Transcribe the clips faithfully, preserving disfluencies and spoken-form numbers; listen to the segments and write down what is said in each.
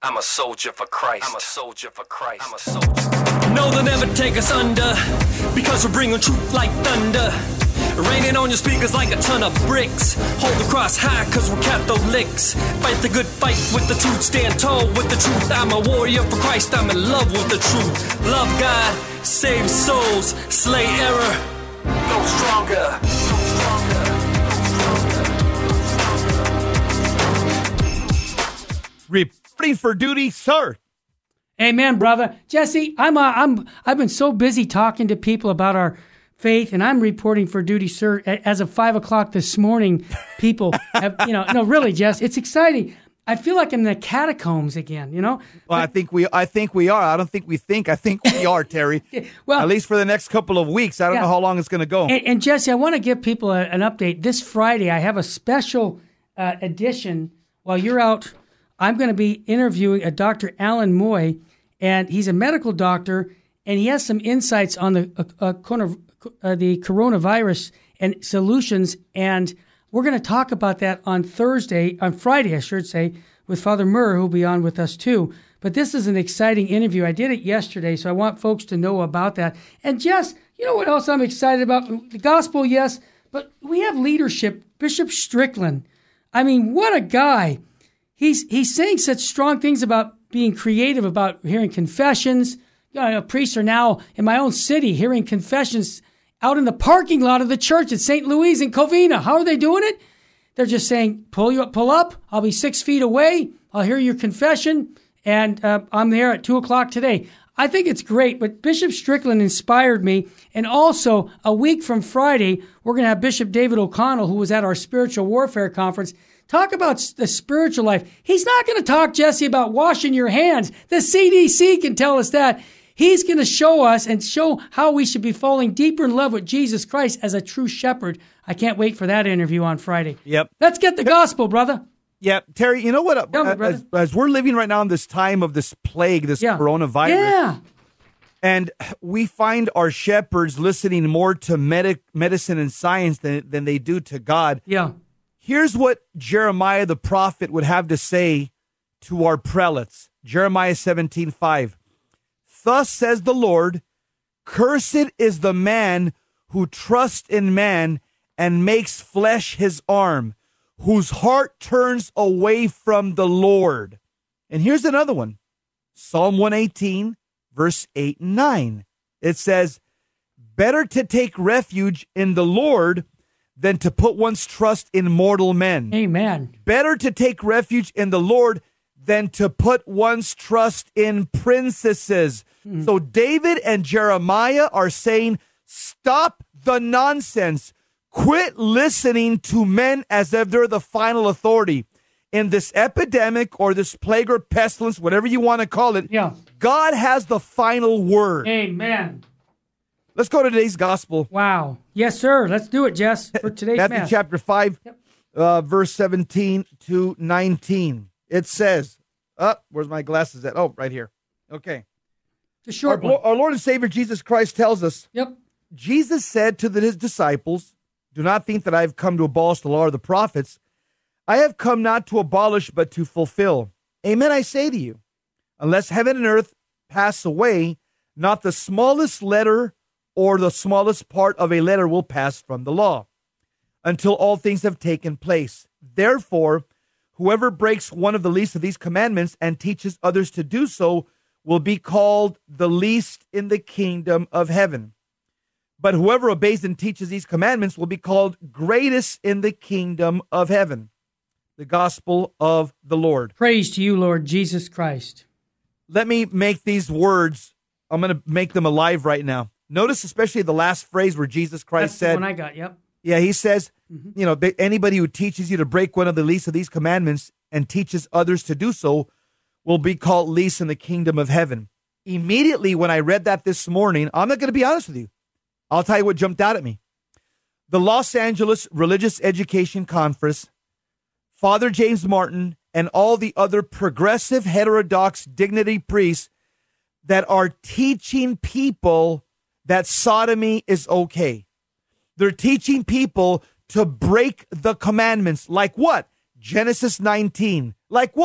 I'm a soldier for Christ. I'm a soldier for Christ. I'm a soldier. No, they'll never take us under, because we're bringing truth like thunder. Raining on your speakers like a ton of bricks. Hold the cross high, cause we're Catholics. Fight the good fight with the truth. Stand tall with the truth. I'm a warrior for Christ. I'm in love with the truth. Love God, save souls, slay error. Go stronger. Go stronger. Reporting for duty, sir. Amen, brother. Jesse, I'm uh, I'm I've been so busy talking to people about our faith, and I'm reporting for duty, sir. As of five o'clock this morning, people have, you know, no, really, Jess, it's exciting. I feel like I'm in the catacombs again, you know? Well, I think we I think we are. I don't think we think. I think we are, Terry. Well, at least for the next couple of weeks. I don't yeah. know how long it's going to go. And, and Jesse, I want to give people a, an update. This Friday, I have a special uh, edition. While you're out, I'm going to be interviewing a Doctor Alan Moy, and he's a medical doctor, and he has some insights on the uh, uh, uh, the coronavirus and solutions. And we're going to talk about that on Thursday, on Friday, I should say, with Father Murr, who'll be on with us too. But this is an exciting interview. I did it yesterday, so I want folks to know about that. And Jess, you know what else I'm excited about? The gospel, yes, but we have leadership. Bishop Strickland. I mean, what a guy. He's he's saying such strong things about being creative, about hearing confessions. You know, priests are now in my own city hearing confessions out in the parking lot of the church at Saint Louis in Covina. How are they doing it? They're just saying, pull you up, pull up. I'll be six feet away. I'll hear your confession, and uh, I'm there at two o'clock today. I think it's great, but Bishop Strickland inspired me. And also, a week from Friday, we're going to have Bishop David O'Connell, who was at our spiritual warfare conference, talk about the spiritual life. He's not going to talk, Jesse, about washing your hands. The C D C can tell us that. He's going to show us and show how we should be falling deeper in love with Jesus Christ as a true shepherd. I can't wait for that interview on Friday. Yep. Let's get the gospel, brother. Yeah, Terry, you know what? Tell me, as, brother. as we're living right now in this time of this plague, this Yeah. coronavirus, Yeah. and we find our shepherds listening more to medic, medicine and science than, than they do to God. Yeah. Here's what Jeremiah the prophet would have to say to our prelates. Jeremiah seventeen five. Thus says the Lord, cursed is the man who trusts in man and makes flesh his arm, whose heart turns away from the Lord. And here's another one. Psalm one eighteen, verse eight and nine. It says, better to take refuge in the Lord than to put one's trust in mortal men. Amen. Better to take refuge in the Lord than to put one's trust in princesses. Mm. So David and Jeremiah are saying, stop the nonsense. Quit listening to men as if they're the final authority. In this epidemic or this plague or pestilence, whatever you want to call it, yeah. God has the final word. Amen. Let's go to today's gospel. Wow. Yes, sir. Let's do it, Jess, for today's Matthew mass. chapter five, Yep. uh, verse seventeen to nineteen. It says, oh, where's my glasses at? Oh, right here. Okay. It's a short our, one. our Lord and Savior Jesus Christ tells us, Yep. Jesus said to the, his disciples, do not think that I have come to abolish the law or the prophets. I have come not to abolish, but to fulfill. Amen, I say to you, unless heaven and earth pass away, not the smallest letter or the smallest part of a letter will pass from the law, until all things have taken place. Therefore, whoever breaks one of the least of these commandments and teaches others to do so will be called the least in the kingdom of heaven. But whoever obeys and teaches these commandments will be called greatest in the kingdom of heaven. The gospel of the Lord. Praise to you, Lord Jesus Christ. Let me make these words, I'm going to make them alive right now. Notice especially the last phrase where Jesus Christ That's said, the one I got, yep. Yeah, he says, Mm-hmm. you know, anybody who teaches you to break one of the least of these commandments and teaches others to do so will be called least in the kingdom of heaven. Immediately when I read that this morning, I'm not going to be honest with you. I'll tell you what jumped out at me. The Los Angeles Religious Education Conference, Father James Martin, and all the other progressive heterodox dignity priests that are teaching people that sodomy is okay. They're teaching people to break the commandments. Like what? Genesis nineteen. Like what?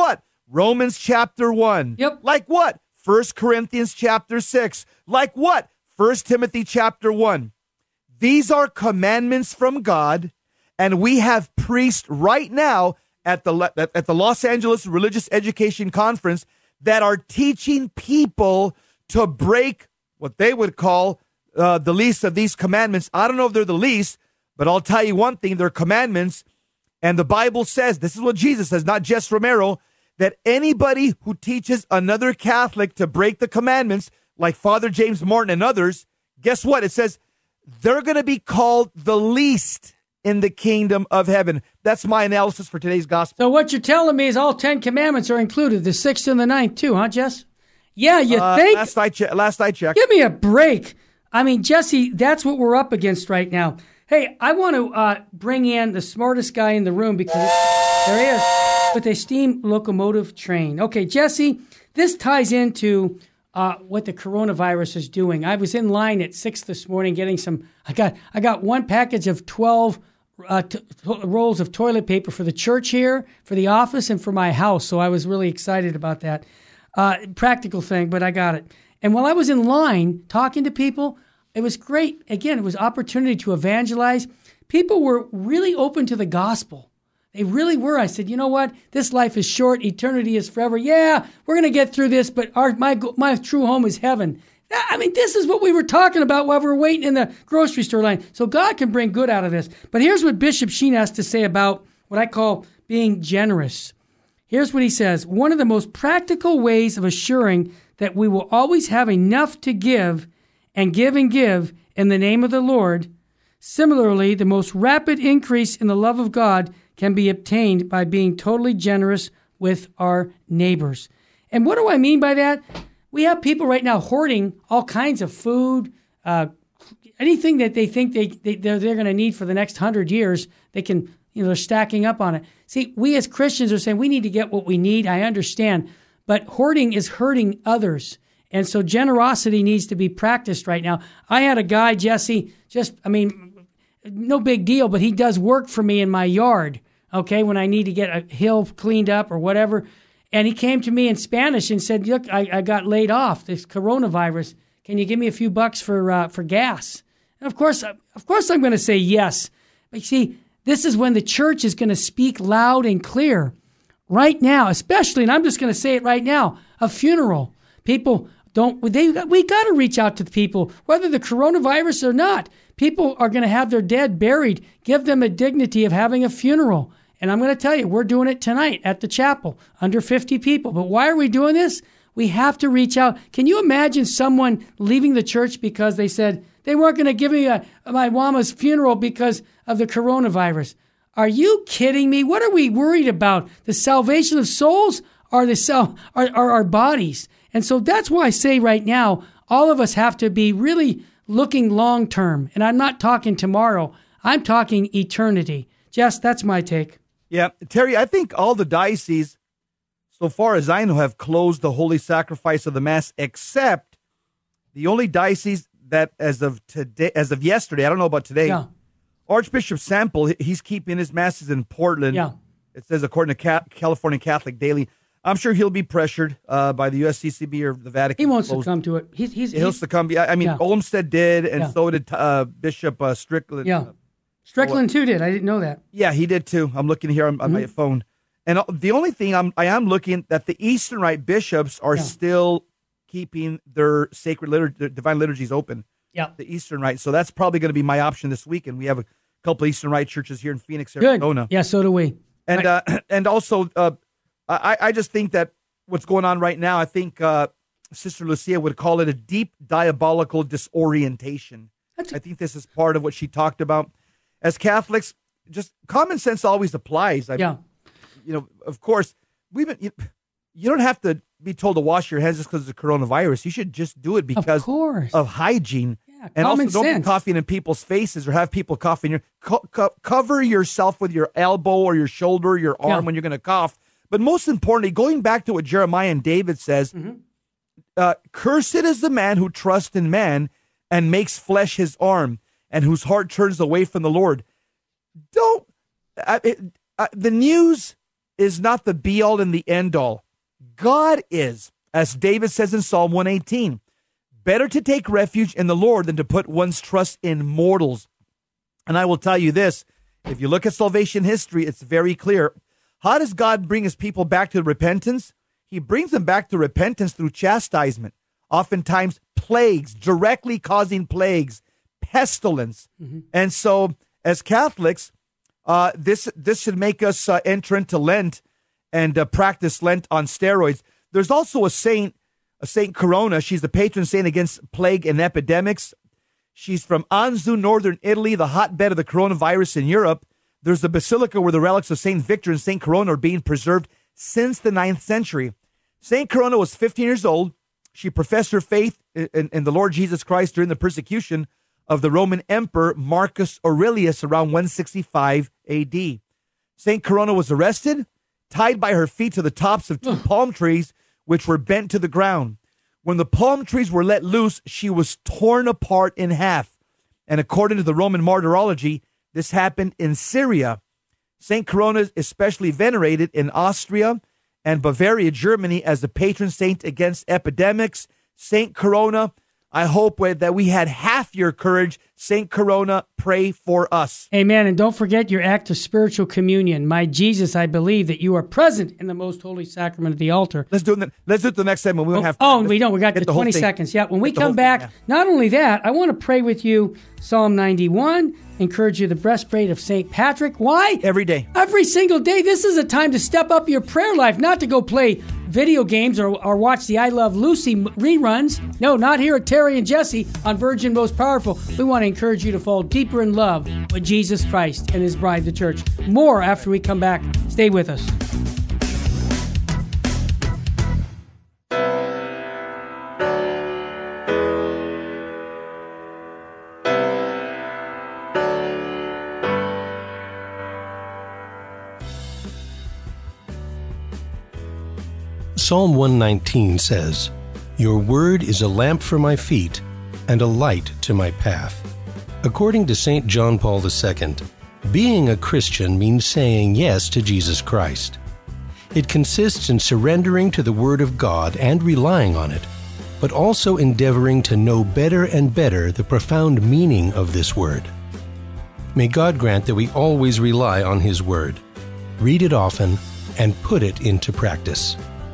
Romans chapter one. Yep. Like what? First Corinthians chapter six. Like what? First Timothy chapter one. These are commandments from God, and we have priests right now at the at the Los Angeles Religious Education Conference that are teaching people to break what they would call uh, the least of these commandments. I don't know if they're the least, but I'll tell you one thing, they're commandments. And the Bible says, this is what Jesus says, not Jess Romero, that anybody who teaches another Catholic to break the commandments, like Father James Martin and others, guess what? It says they're going to be called the least in the kingdom of heaven. That's my analysis for today's gospel. So what you're telling me is all Ten Commandments are included, the sixth and the ninth too, huh, Jess? Yeah, you uh, think? Last I, che- last I checked. Give me a break. I mean, Jesse, that's what we're up against right now. Hey, I want to uh, bring in the smartest guy in the room because there he is with a steam locomotive train. Okay, Jesse, this ties into uh, what the coronavirus is doing. I was in line at six this morning getting some. I got I got one package of twelve uh, t- t- rolls of toilet paper for the church here, for the office, and for my house. So I was really excited about that. Uh, practical thing, but I got it. And while I was in line talking to people, it was great. Again, it was opportunity to evangelize. People were really open to the gospel. They really were. I said, you know what? This life is short. Eternity is forever. Yeah, we're going to get through this, but our my my true home is heaven. I mean, this is what we were talking about while we were waiting in the grocery store line. So God can bring good out of this. But here's what Bishop Sheen has to say about what I call being generous. Here's what he says. One of the most practical ways of assuring that we will always have enough to give and give and give in the name of the Lord. Similarly, the most rapid increase in the love of God can be obtained by being totally generous with our neighbors. And what do I mean by that? We have people right now hoarding all kinds of food, uh, anything that they think they, they, they're, they're going to need for the next hundred years, they can, you know, they're stacking up on it. See, we as Christians are saying we need to get what we need. I understand. But hoarding is hurting others. And so generosity needs to be practiced right now. I had a guy, Jesse, just, I mean, no big deal, but he does work for me in my yard, okay, when I need to get a hill cleaned up or whatever. And he came to me in Spanish and said, look, I, I got laid off, this coronavirus. Can you give me a few bucks for uh, for gas? And of course, of course I'm going to say yes. But you see, this is when the church is going to speak loud and clear. Right now, especially, and I'm just going to say it right now, a funeral. People don't, they, we got to reach out to the people, whether the coronavirus or not. People are going to have their dead buried. Give them a dignity of having a funeral. And I'm going to tell you, we're doing it tonight at the chapel, under fifty people. But why are we doing this? We have to reach out. Can you imagine someone leaving the church because they said they weren't going to give me a, my mama's funeral because of the coronavirus? Are you kidding me? What are we worried about? The salvation of souls or the sal- or, or our bodies? And so that's why I say right now, all of us have to be really looking long term. And I'm not talking tomorrow. I'm talking eternity. Jess, that's my take. Yeah, Terry, I think all the dioceses, so far as I know, have closed the holy sacrifice of the Mass, except the only diocese that, as of today, as of yesterday, I don't know about today, Yeah. Archbishop Sample, he's keeping his masses in Portland. Yeah. It says, according to Ca- California Catholic Daily. I'm sure he'll be pressured uh, by the U S C C B or the Vatican. He won't close. succumb to it. He's, he's, He'll he's succumb. I mean, Yeah. Olmsted did, and Yeah. so did uh, Bishop uh, Strickland. yeah. Strickland too did. I didn't know that. Yeah, he did too. I'm looking here on, on my phone. And uh, the only thing I'm, I am looking that the Eastern Rite bishops are Yeah. still keeping their sacred liturgy, their divine liturgies open. Yeah. The Eastern Rite. So that's probably going to be my option this weekend. We have a couple Eastern Rite churches here in Phoenix, Good. Arizona. Yeah, so do we. And uh, and also, uh, I, I just think that what's going on right now, I think uh, Sister Lucia would call it a deep diabolical disorientation. That's- I think this is part of what she talked about. As Catholics, just common sense always applies. I Yeah. you know, of course, we've been, you, you don't have to be told to wash your hands just because of the coronavirus. You should just do it because course. of hygiene. Yeah, and also, common don't sense. be coughing in people's faces or have people coughing. Your co- co- cover yourself with your elbow or your shoulder, your arm Yeah. when you're going to cough. But most importantly, going back to what Jeremiah and David says, Mm-hmm. uh, cursed is the man who trusts in man and makes flesh his arm, and whose heart turns away from the Lord. Don't uh, it, uh, the news is not the be all and the end all. God is, as David says in Psalm one eighteen, better to take refuge in the Lord than to put one's trust in mortals. And I will tell you this, if you look at salvation history, it's very clear. How does God bring his people back to repentance? He brings them back to repentance through chastisement, oftentimes plagues, directly causing plagues, pestilence. Mm-hmm. And so as Catholics, uh, this this should make us uh, enter into Lent and uh, practice Lent on steroids. There's also a saint, a Saint Corona. She's the patron saint against plague and epidemics. She's from Anzio, northern Italy, the hotbed of the coronavirus in Europe. There's the basilica where the relics of Saint Victor and Saint Corona are being preserved since the ninth century. Saint Corona was fifteen years old. She professed her faith in, in the Lord Jesus Christ during the persecution of the Roman Emperor Marcus Aurelius around one sixty-five A D. Saint Corona was arrested, tied by her feet to the tops of two palm trees, which were bent to the ground. When the palm trees were let loose, she was torn apart in half. And according to the Roman martyrology, this happened in Syria. Saint Corona is especially venerated in Austria and Bavaria, Germany, as the patron saint against epidemics. Saint Corona, I hope that we had half your courage. Saint Corona, pray for us. Amen. And don't forget your act of spiritual communion. My Jesus, I believe that you are present in the most holy sacrament of the altar. Let's do it. Let's do it the next segment. We don't oh, have. Oh, we don't. We got the twenty seconds. Yeah. When we come back, thing, yeah. Not only that, I want to pray with you. Psalm ninety-one. Encourage you the breastplate of Saint Patrick. Why? Every day. Every single day. This is a time to step up your prayer life, not to go play video games or, or watch the I Love Lucy reruns. No, not here at Terry and Jesse on Virgin Most Powerful. We want to encourage you to fall deeper in love with Jesus Christ and his bride, the church. More after we come back. Stay with us. Psalm one nineteen says, "Your word is a lamp for my feet and a light to my path." According to Saint John Paul the Second, being a Christian means saying yes to Jesus Christ. It consists in surrendering to the Word of God and relying on it, but also endeavoring to know better and better the profound meaning of this Word. May God grant that we always rely on His Word, read it often, and put it into practice.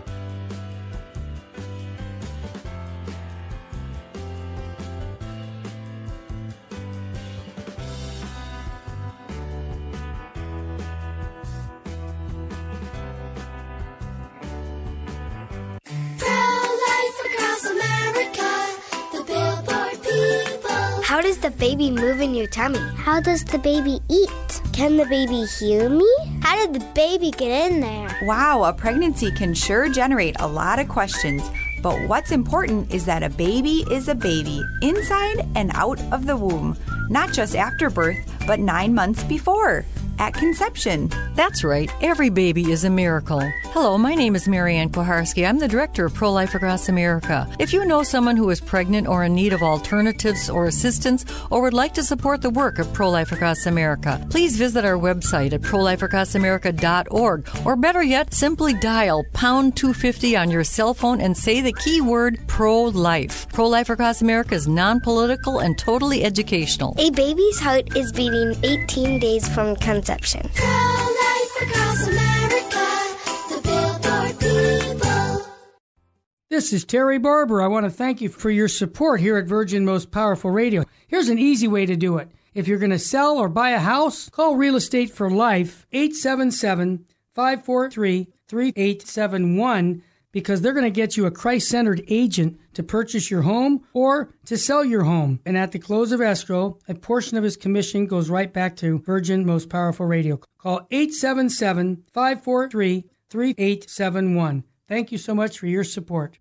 How does the baby move in your tummy? How does the baby eat? Can the baby hear me? How did the baby get in there? Wow, a pregnancy can sure generate a lot of questions. But what's important is that a baby is a baby, inside and out of the womb. Not just after birth, but nine months before, at conception. That's right. Every baby is a miracle. Hello, my name is Marianne Kuharski. I'm the director of Pro-Life Across America. If you know someone who is pregnant or in need of alternatives or assistance or would like to support the work of Pro-Life Across America, please visit our website at pro life across america dot org, or better yet, simply dial pound two fifty on your cell phone and say the keyword pro-life. Pro-Life Across America is non-political and totally educational. A baby's heart is beating eighteen days from conception. Pro-Life Across America, the Billboard people. This is Terry Barber. I want to thank you for your support here at Virgin Most Powerful Radio. Here's an easy way to do it. If you're going to sell or buy a house, call Real Estate for Life, eight seven seven, five four three, three eight seven one, because they're going to get you a Christ-centered agent to purchase your home or to sell your home. And at the close of escrow, a portion of his commission goes right back to Virgin Most Powerful Radio. Call eight seven seven, five four three, three eight seven one. Thank you so much for your support.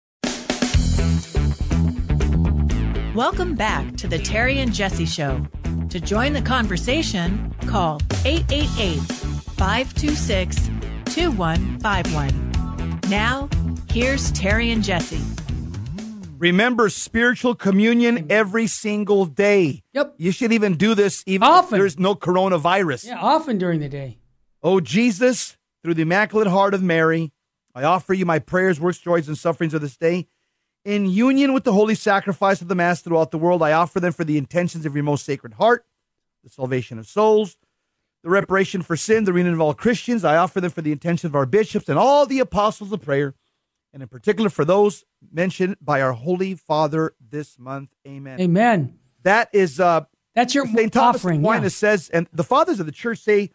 Welcome back to the Terry and Jesse Show. To join the conversation, call eight eight eight, five two six, two one five one. Now, here's Terry and Jesse. Remember spiritual communion every single day. Yep. You should even do this even often. If there's no coronavirus. Yeah, often during the day. Oh, Jesus, through the Immaculate Heart of Mary, I offer you my prayers, works, joys, and sufferings of this day. In union with the holy sacrifice of the Mass throughout the world, I offer them for the intentions of your most sacred heart, the salvation of souls, the reparation for sin, the reunion of all Christians. I offer them for the intention of our bishops and all the apostles of prayer, and in particular for those mentioned by our Holy Father this month. Amen. Amen. That is uh, that's your Saint Thomas offering. Aquinas Yeah. says, and the fathers of the church say,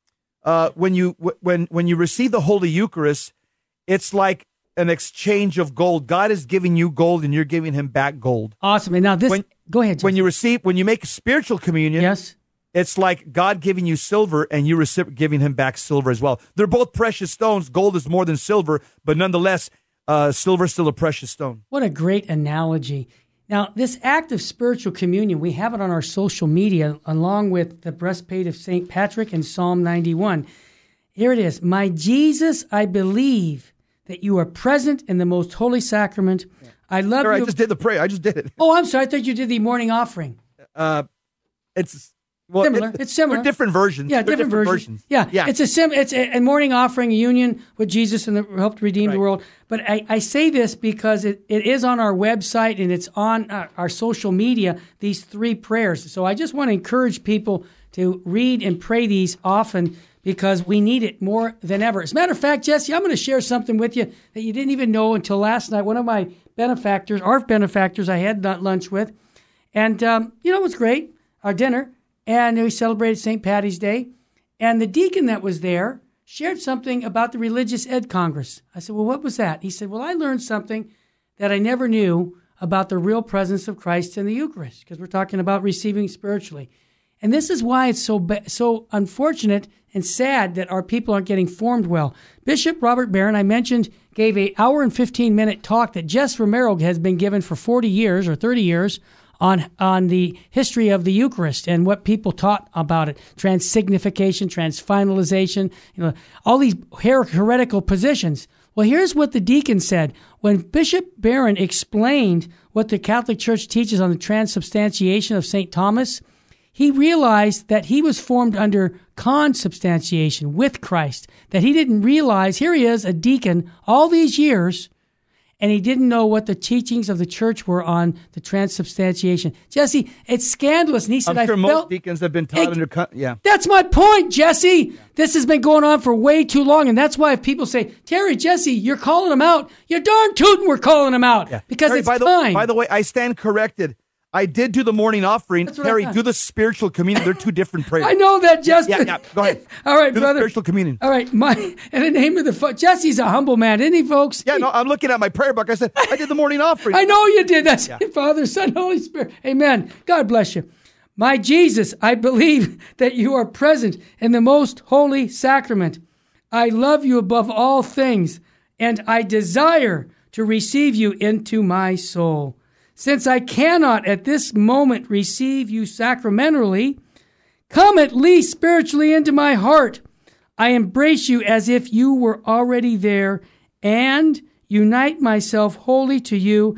uh, when you when when you receive the Holy Eucharist, it's like an exchange of gold. God is giving you gold, and you're giving Him back gold. Awesome. And now this. When, go ahead. Jesse. When you receive, when you make a spiritual communion, yes, it's like God giving you silver, and you receive, giving Him back silver as well. They're both precious stones. Gold is more than silver, but nonetheless, uh, silver is still a precious stone. What a great analogy. Now, this act of spiritual communion, we have it on our social media, along with the breastplate of Saint Patrick and Psalm ninety-one. Here it is. My Jesus, I believe that you are present in the most holy sacrament. Yeah. I love Sure, you. I just did the prayer. I just did it. Oh, I'm sorry. I thought you did the morning offering. Uh, it's well, similar. It's, it's similar. They're different versions. Yeah, they're different, different versions. versions. Yeah, yeah. It's a sim. It's a, a morning offering, a union with Jesus, and the help to redeem right. the world. But I, I say this because it, it is on our website and it's on our, our social media. These three prayers. So I just want to encourage people to read and pray these often, because we need it more than ever. As a matter of fact, Jesse, I'm going to share something with you that you didn't even know until last night. One of my benefactors, our benefactors, I had lunch with, and um, you know, it was great, our dinner, and we celebrated Saint Patty's Day, and the deacon that was there shared something about the Religious Ed Congress. I said, well, what was that? He said, well, I learned something that I never knew about the real presence of Christ in the Eucharist, because we're talking about receiving spiritually. And this is why it's so ba- so unfortunate and sad that our people aren't getting formed well. Bishop Robert Barron, I mentioned, gave an hour and fifteen minute talk that Jess Romero has been given for forty years or thirty years on on the history of the Eucharist and what people taught about it. Transsignification, transfinalization, you know, all these her- heretical positions. Well, here's what the deacon said. When Bishop Barron explained what the Catholic Church teaches on the transubstantiation of Saint Thomas, he realized that he was formed under consubstantiation with Christ, that he didn't realize, here he is, a deacon all these years, and he didn't know what the teachings of the church were on the transubstantiation. Jesse, it's scandalous. And he said, I'm sure I most felt, deacons have been taught it, under, con- yeah. That's my point, Jesse. Yeah. This has been going on for way too long, and that's why if people say, Terry, Jesse, you're calling them out, you're darn tootin' we're calling them out, yeah. because Terry, it's by time. The, by the way, I stand corrected. I did do the morning offering. Terry, do the spiritual communion. They're two different prayers. I know that, Jesse. Yeah, yeah, go ahead. All right, do brother. The spiritual communion. All right, my in the name of the fo- Jesse's a humble man, isn't he, folks? Yeah, no, I'm looking at my prayer book. I said, I did the morning offering. I know you did. That's yeah. Father, Son, Holy Spirit. Amen. God bless you. My Jesus, I believe that you are present in the most holy sacrament. I love you above all things, and I desire to receive you into my soul. Since I cannot at this moment receive you sacramentally, come at least spiritually into my heart. I embrace you as if you were already there and unite myself wholly to you.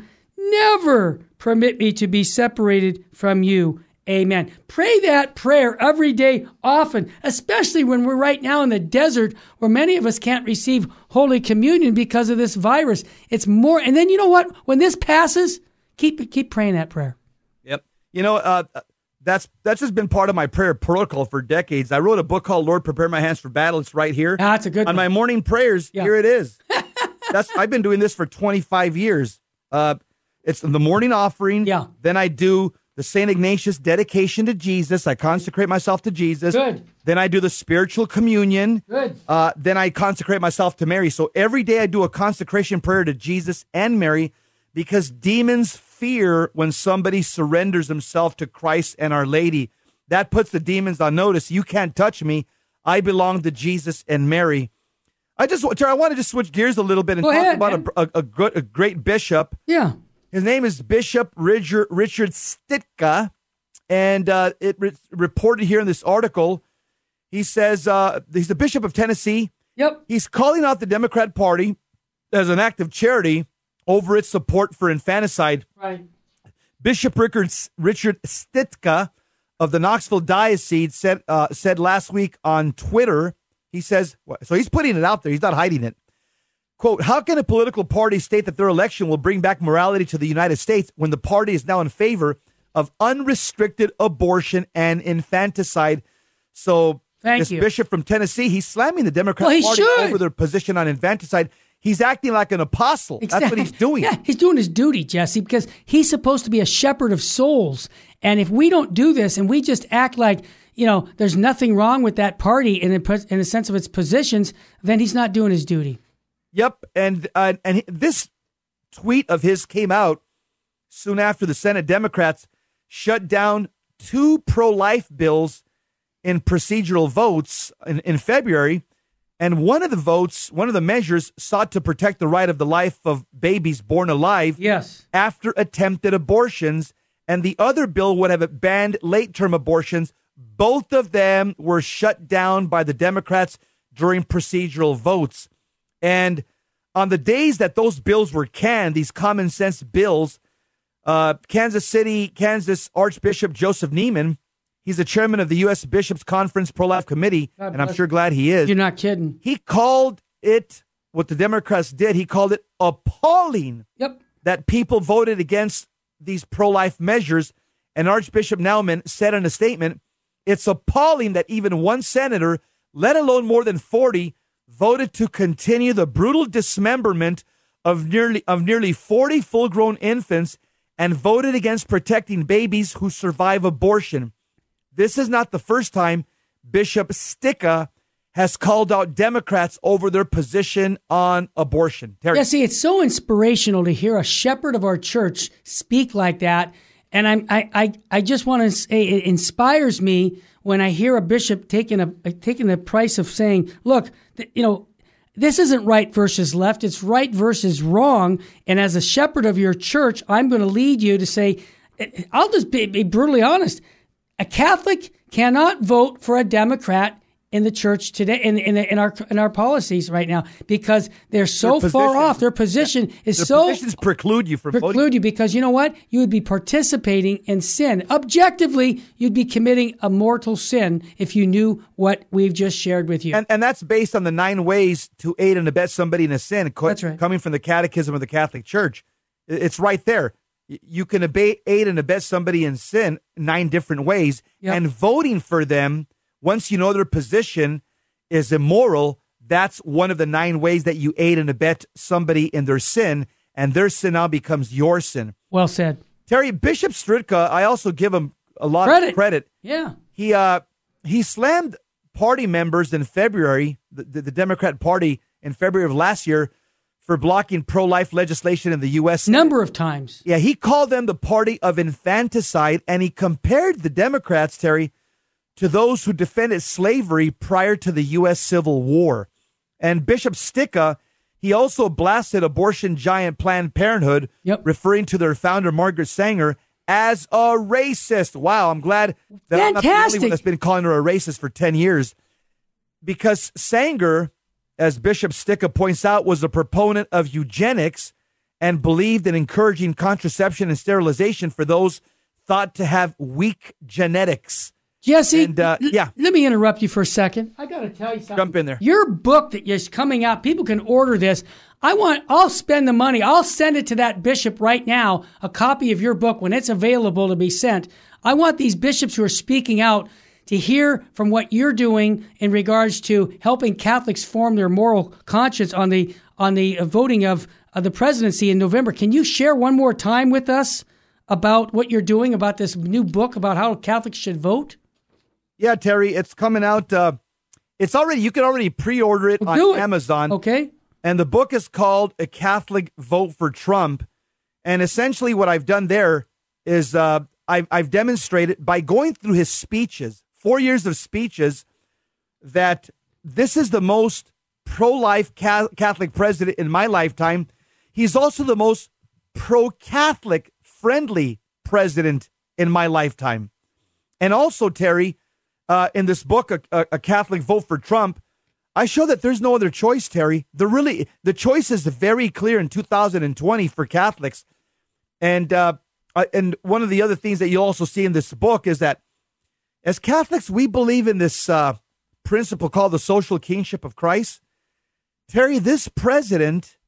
Never permit me to be separated from you. Amen. Pray that prayer every day, often, especially when we're right now in the desert where many of us can't receive Holy Communion because of this virus. It's more, and then you know what? When this passes, Keep keep praying that prayer. Yep. You know, uh, that's that's just been part of my prayer protocol for decades. I wrote a book called Lord, Prepare My Hands for Battle. It's right here. Ah, that's a good On one. my morning prayers, yeah. here it is. That's I've been doing this for twenty-five years. Uh, it's the morning offering. Yeah. Then I do the Saint Ignatius dedication to Jesus. I consecrate myself to Jesus. Good. Then I do the spiritual communion. Good. Uh, then I consecrate myself to Mary. So every day I do a consecration prayer to Jesus and Mary, because demons fear when somebody surrenders himself to Christ and Our Lady. That puts the demons on notice. You can't touch me. I belong to Jesus and Mary. I just, Terry, I want to just switch gears a little bit and Go talk ahead, about a, a, a, good, a great bishop. Yeah. His name is Bishop Richard, Richard Stitka, and uh, it re- reported here in this article. He says uh, he's the Bishop of Tennessee. Yep. He's calling out the Democrat Party as an act of charity over its support for infanticide. Right. Bishop Richard, Richard Stitka of the Knoxville Diocese said uh, said last week on Twitter, he says, so he's putting it out there. He's not hiding it. Quote, how can a political party state that their election will bring back morality to the United States when the party is now in favor of unrestricted abortion and infanticide? So Thank this you. bishop from Tennessee, he's slamming the Democrat Well, he Party should. over their position on infanticide. He's acting like an apostle. That's what he's doing. Yeah, he's doing his duty, Jesse, because he's supposed to be a shepherd of souls. And if we don't do this and we just act like, you know, there's nothing wrong with that party in a, in a sense of its positions, then he's not doing his duty. Yep, and uh, and this tweet of his came out soon after the Senate Democrats shut down two pro-life bills in procedural votes in, in February, and one of the votes, one of the measures, sought to protect the right of the life of babies born alive yes. after attempted abortions, and the other bill would have banned late-term abortions. Both of them were shut down by the Democrats during procedural votes. And on the days that those bills were canned, these common sense bills, uh, Kansas City, Kansas Archbishop Joseph Neiman, he's the chairman of the U S Bishops Conference Pro-Life Committee, God and I'm bless sure glad he is. You're not kidding. He called it, what the Democrats did, he called it appalling Yep. that people voted against these pro-life measures. And Archbishop Naumann said in a statement, it's appalling that even one senator, let alone more than forty, voted to continue the brutal dismemberment of nearly of nearly forty full-grown infants and voted against protecting babies who survive abortion. This is not the first time Bishop Stika has called out Democrats over their position on abortion. Terry. Yeah, see, it's so inspirational to hear a shepherd of our church speak like that. And I'm, I, I, I just want to say it inspires me when I hear a bishop taking a taking the price of saying, look, th- you know, this isn't right versus left. It's right versus wrong. And as a shepherd of your church, I'm going to lead you to say, I'll just be, be brutally honest. A Catholic cannot vote for a Democrat in the church today, in in, in our in our policies right now, because they're so Their far position- off. Their position is Their so positions preclude you from preclude voting. you because you know what? You would be participating in sin. Objectively, you'd be committing a mortal sin if you knew what we've just shared with you. And, and that's based on the nine ways to aid and abet somebody in a sin, co- That's right. coming from the Catechism of the Catholic Church. I- It's right there. Y- You can abate, aid and abet somebody in sin nine different ways, Yep. and voting for them, once you know their position is immoral, that's one of the nine ways that you aid and abet somebody in their sin, and their sin now becomes your sin. Well said. Terry, Bishop Stritka, I also give him a lot Credit. of credit. Yeah. He uh he slammed party members in February, the, the, the Democrat Party in February of last year, for blocking pro-life legislation in the U S Number of times. Yeah, he called them the party of infanticide, and he compared the Democrats, Terry, to those who defended slavery prior to the U S Civil War. And Bishop Stika, he also blasted abortion giant Planned Parenthood, Yep. referring to their founder, Margaret Sanger, as a racist. Wow, I'm glad that I'm not the only Fantastic. one that's been calling her a racist for ten years. Because Sanger, as Bishop Stika points out, was a proponent of eugenics and believed in encouraging contraception and sterilization for those thought to have weak genetics. Jesse, And, uh, l- yeah. let me interrupt you for a second. I got to tell you something. Jump in there. Your book that is coming out, people can order this. I want, I'll spend the money. I'll send it to that bishop right now, a copy of your book when it's available to be sent. I want these bishops who are speaking out to hear from what you're doing in regards to helping Catholics form their moral conscience on the on the voting of, of the presidency in November. Can you share one more time with us about what you're doing about this new book about how Catholics should vote? Yeah, Terry, it's coming out. Uh, it's already, you can already pre-order it Well, do on it. Amazon. Okay. And the book is called A Catholic Vote for Trump. And essentially what I've done there is uh, I've, I've demonstrated by going through his speeches, four years of speeches, that this is the most pro-life ca- Catholic president in my lifetime. He's also the most pro-Catholic friendly president in my lifetime. And also, Terry, uh, in this book, a, a, a Catholic Vote for Trump, I show that there's no other choice, Terry. The really the choice is very clear in two thousand twenty for Catholics. And uh, uh, and one of the other things that you'll also see in this book is that as Catholics, we believe in this uh, principle called the social kingship of Christ. Terry, this president,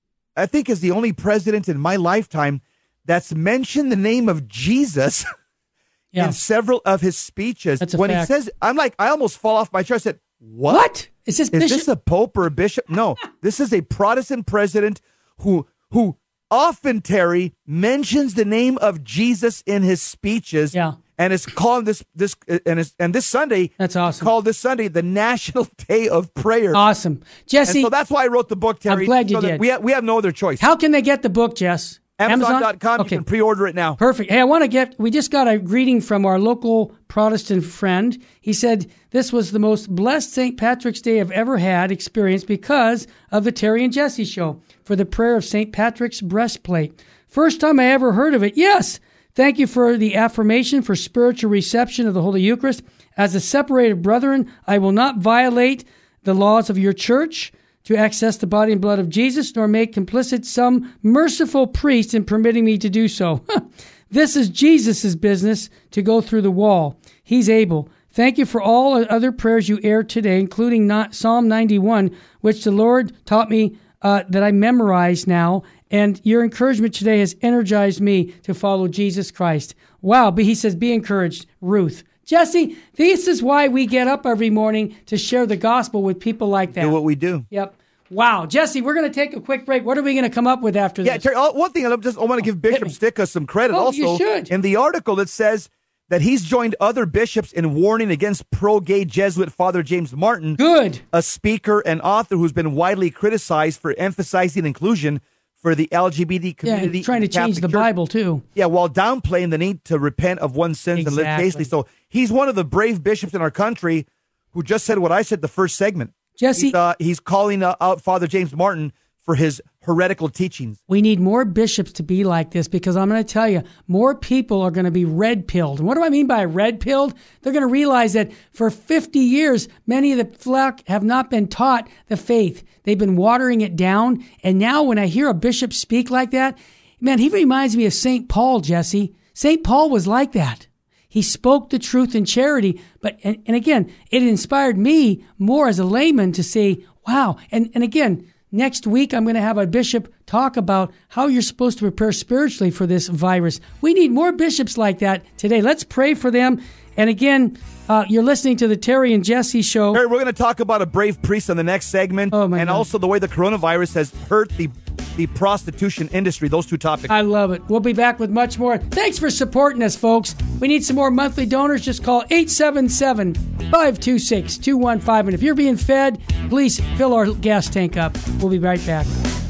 I think, is the only president in my lifetime that's mentioned the name of Jesus yeah. in several of his speeches. That's a when fact. he says, I'm like, I almost fall off my chair. I said, what? What? Is this Is bishop? this a pope or a bishop? No, this is a Protestant president who who often, Terry, mentions the name of Jesus in his speeches. Yeah. And is calling this this and is, and this Sunday. That's awesome. Called this Sunday the National Day of Prayer. Awesome, Jesse. And so that's why I wrote the book, Terry. I'm glad you so that did. We have, we have no other choice. How can they get the book, Jess? Amazon dot com. Okay. You can pre-order it now. Perfect. Hey, I want to get, we just got a greeting from our local Protestant friend. He said, this was the most blessed Saint Patrick's Day I've ever had experienced because of the Terry and Jesse show for the prayer of Saint Patrick's breastplate. First time I ever heard of it. Yes. Thank you for the affirmation for spiritual reception of the Holy Eucharist. As a separated brethren, I will not violate the laws of your church to access the body and blood of Jesus, nor make complicit some merciful priest in permitting me to do so. This is Jesus' business to go through the wall. He's able. Thank you for all the other prayers you aired today, including not Psalm ninety-one, which the Lord taught me uh, that I memorize now. And your encouragement today has energized me to follow Jesus Christ. Wow. But he says, be encouraged, Ruth. Jesse, this is why we get up every morning to share the gospel with people like that. Do what we do. Yep. Wow. Jesse, we're going to take a quick break. What are we going to come up with after yeah, this? Terry, one thing I just I want to give Bishop Sticka some credit. Oh, also, you should. In the article, it says that he's joined other bishops in warning against pro-gay Jesuit Father James Martin. Good. A speaker and author who's been widely criticized for emphasizing inclusion for the L G B T community. Yeah, trying to change the Church. Bible, too. Yeah, while downplaying the need to repent of one's sins Exactly. and live chaste. So he's one of the brave bishops in our country who just said what I said the first segment. Jesse, he's, uh, he's calling uh, out Father James Martin for his heretical teachings. we need more bishops to be like this because I'm going to tell you, more people are going to be red-pilled. And what do I mean by red-pilled? They're going to realize that for fifty years, many of the flock have not been taught the faith. They've been watering it down. And now when I hear a bishop speak like that, man, he reminds me of Saint Paul, Jesse. Saint Paul was like that. He spoke the truth in charity. But, and, and again, it inspired me more as a layman to say, wow. And, and again, next week, I'm going to have a bishop talk about how you're supposed to prepare spiritually for this virus. We need more bishops like that today. Let's pray for them. And again, uh, you're listening to the Terry and Jesse show. Terry, we're going to talk about a brave priest on the next segment. Oh, my and God. also the way the coronavirus has hurt the the prostitution industry. Those two topics. I love it. We'll be back with much more. Thanks for supporting us, folks. We need some more monthly donors. Just call eight seven seven, five two six, two one five. And if you're being fed, please fill our gas tank up. We'll be right back.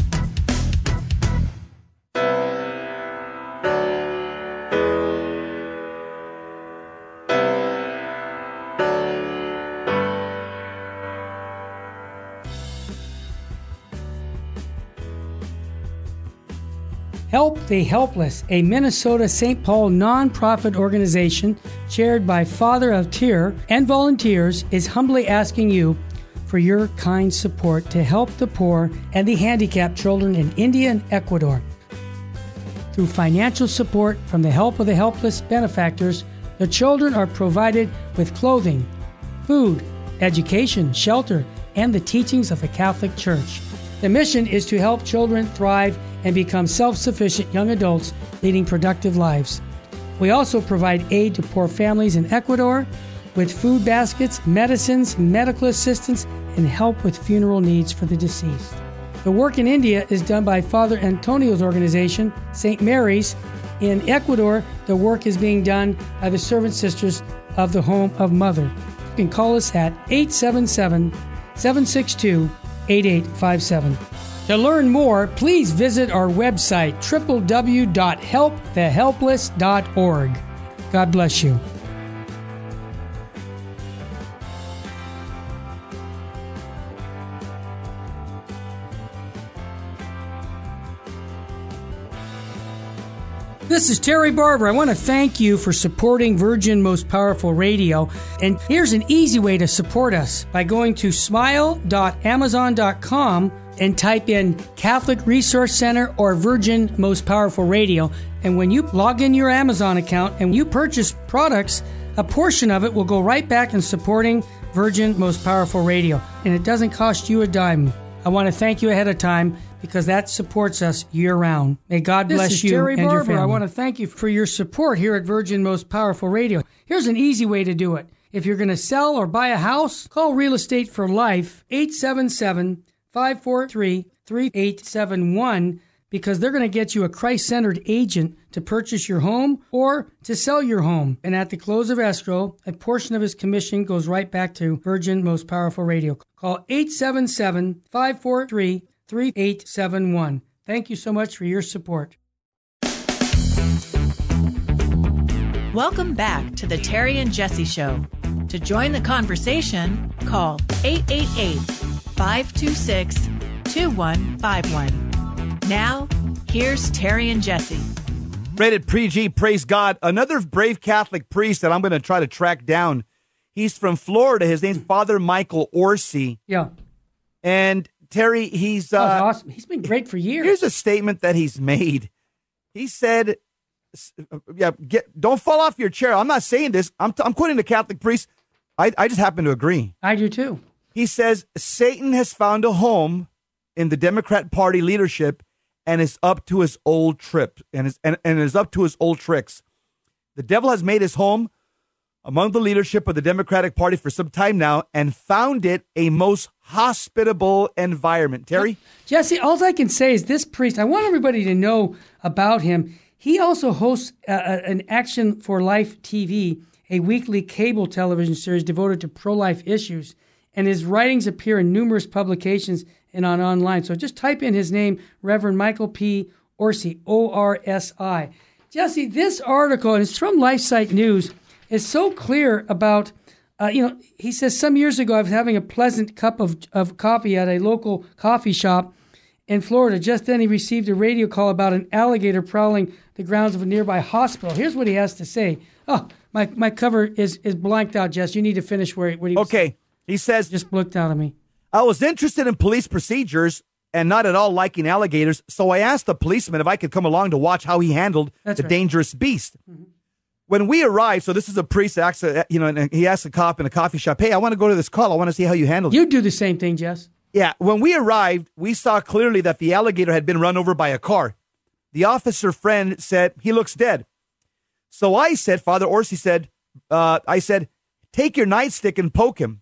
Help the Helpless, a Minnesota Saint Paul nonprofit organization chaired by Father of Tyr and volunteers, is humbly asking you for your kind support to help the poor and the handicapped children in India and Ecuador. Through financial support from the Help of the Helpless benefactors, the children are provided with clothing, food, education, shelter, and the teachings of the Catholic Church. The mission is to help children thrive and become self-sufficient young adults leading productive lives. We also provide aid to poor families in Ecuador with food baskets, medicines, medical assistance, and help with funeral needs for the deceased. The work in India is done by Father Antonio's organization, Saint Mary's. In Ecuador, the work is being done by the Servant Sisters of the Home of Mother. You can call us at eight seven seven, seven six two, eight eight five seven. To learn more, please visit our website, w w w dot help the helpless dot org. God bless you. This is Terry Barber. I want to thank you for supporting Virgin Most Powerful Radio. And here's an easy way to support us by going to smile dot amazon dot com and type in Catholic Resource Center or Virgin Most Powerful Radio. And when you log in your Amazon account and you purchase products, a portion of it will go right back in supporting Virgin Most Powerful Radio. And it doesn't cost you a dime. I want to thank you ahead of time because that supports us year-round. May God This bless is you Terry and your Barber. family. I I want to thank you for your support here at Virgin Most Powerful Radio. Here's an easy way to do it. If you're going to sell or buy a house, call Real Estate for Life, eight seven seven, five four three, three eight seven one, because they're going to get you a Christ-centered agent to purchase your home or to sell your home. And at the close of escrow, a portion of his commission goes right back to Virgin Most Powerful Radio. Call eight seven seven, five four three, three eight seven one. Thank you so much for your support. Welcome back to the Terry and Jesse Show. To join the conversation, call eight eight eight, five two six, two one five one. Now, here's Terry and Jesse. Rated Pre-G, praise God. Another brave Catholic priest that I'm going to try to track down. He's from Florida. His name's Father Michael Orsi. Yeah. And Terry, he's... Uh, oh, awesome. He's been great for years. Here's a statement that he's made. He said, yeah, get, don't fall off your chair. I'm not saying this. I'm, t- I'm quoting the Catholic priest. I, I just happen to agree. I do too. He says, Satan has found a home in the Democrat Party leadership and is up to his old trip and is and, and is up to his old tricks. The devil has made his home among the leadership of the Democratic Party for some time now and found it a most hospitable environment. Terry? Jesse, all I can say is this priest, I want everybody to know about him. He also hosts uh, an Action for Life T V, a weekly cable television series devoted to pro-life issues, and his writings appear in numerous publications and on online. So just type in his name, Reverend Michael P. Orsi, O R S I. Jesse, this article, and it's from LifeSite News, is so clear about, uh, you know, he says, some years ago I was having a pleasant cup of, of coffee at a local coffee shop in Florida. Just then he received a radio call about an alligator prowling the grounds of a nearby hospital. Here's what he has to say. Oh, my, my cover is, is blanked out, Jess. You need to finish where, where he was. Okay. He says, just blinked out of me. I was interested in police procedures and not at all liking alligators, so I asked the policeman if I could come along to watch how he handled That's the right. dangerous beast. Mm-hmm. When we arrived, so this is a priest, that asks, a- you know, and he asked a cop in a coffee shop, hey, I want to go to this call. I want to see how you handled it. You do the same thing, Jess. Yeah, when we arrived, we saw clearly that the alligator had been run over by a car. The officer friend said, he looks dead. So I said, Father Orsi said, uh, I said, take your nightstick and poke him.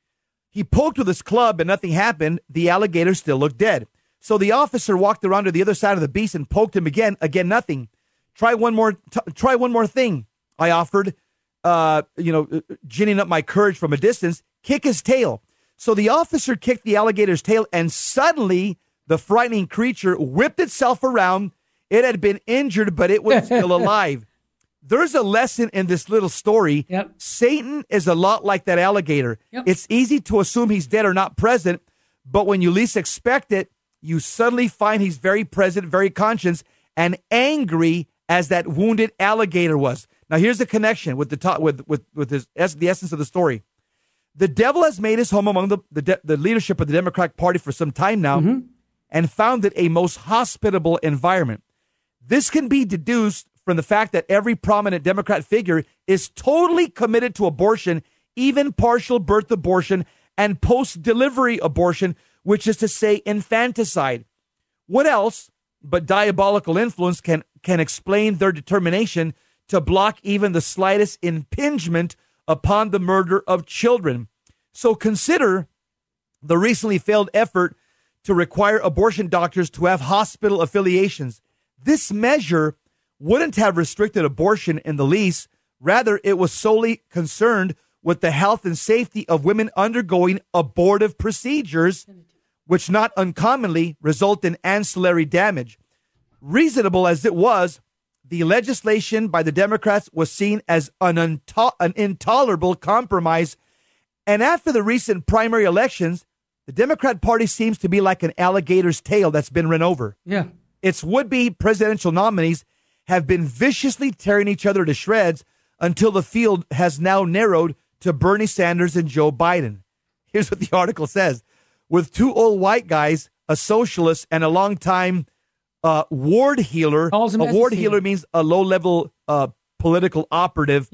He poked with his club and nothing happened. The alligator still looked dead. So the officer walked around to the other side of the beast and poked him again. Again, nothing. Try one more. T- try one more thing. I offered, uh, you know, ginning up my courage from a distance. Kick his tail. So the officer kicked the alligator's tail, and suddenly the frightening creature whipped itself around. It had been injured, but it was still alive. There's a lesson in this little story. Yep. Satan is a lot like that alligator. Yep. It's easy to assume he's dead or not present, but when you least expect it, you suddenly find he's very present, very conscious, and angry as that wounded alligator was. Now, here's the connection with the to- with with with his, the essence of the story. The devil has made his home among the the, de- the leadership of the Democratic Party for some time now, Mm-hmm. and found it a most hospitable environment. This can be deduced from the fact that every prominent Democrat figure is totally committed to abortion, even partial birth abortion and post-delivery abortion, which is to say infanticide. What else but diabolical influence can, can explain their determination to block even the slightest impingement upon the murder of children? So consider the recently failed effort to require abortion doctors to have hospital affiliations. This measure wouldn't have restricted abortion in the least. Rather, it was solely concerned with the health and safety of women undergoing abortive procedures, which not uncommonly result in ancillary damage. Reasonable as it was, the legislation by the Democrats was seen as an, unto- an intolerable compromise. And after the recent primary elections, the Democrat Party seems to be like an alligator's tail that's been run over. Yeah. Its would-be presidential nominees have been viciously tearing each other to shreds until the field has now narrowed to Bernie Sanders and Joe Biden. Here's what the article says. With two old white guys, a socialist, and a longtime uh, ward healer. A ward healer means a low-level uh, political operative. Yep.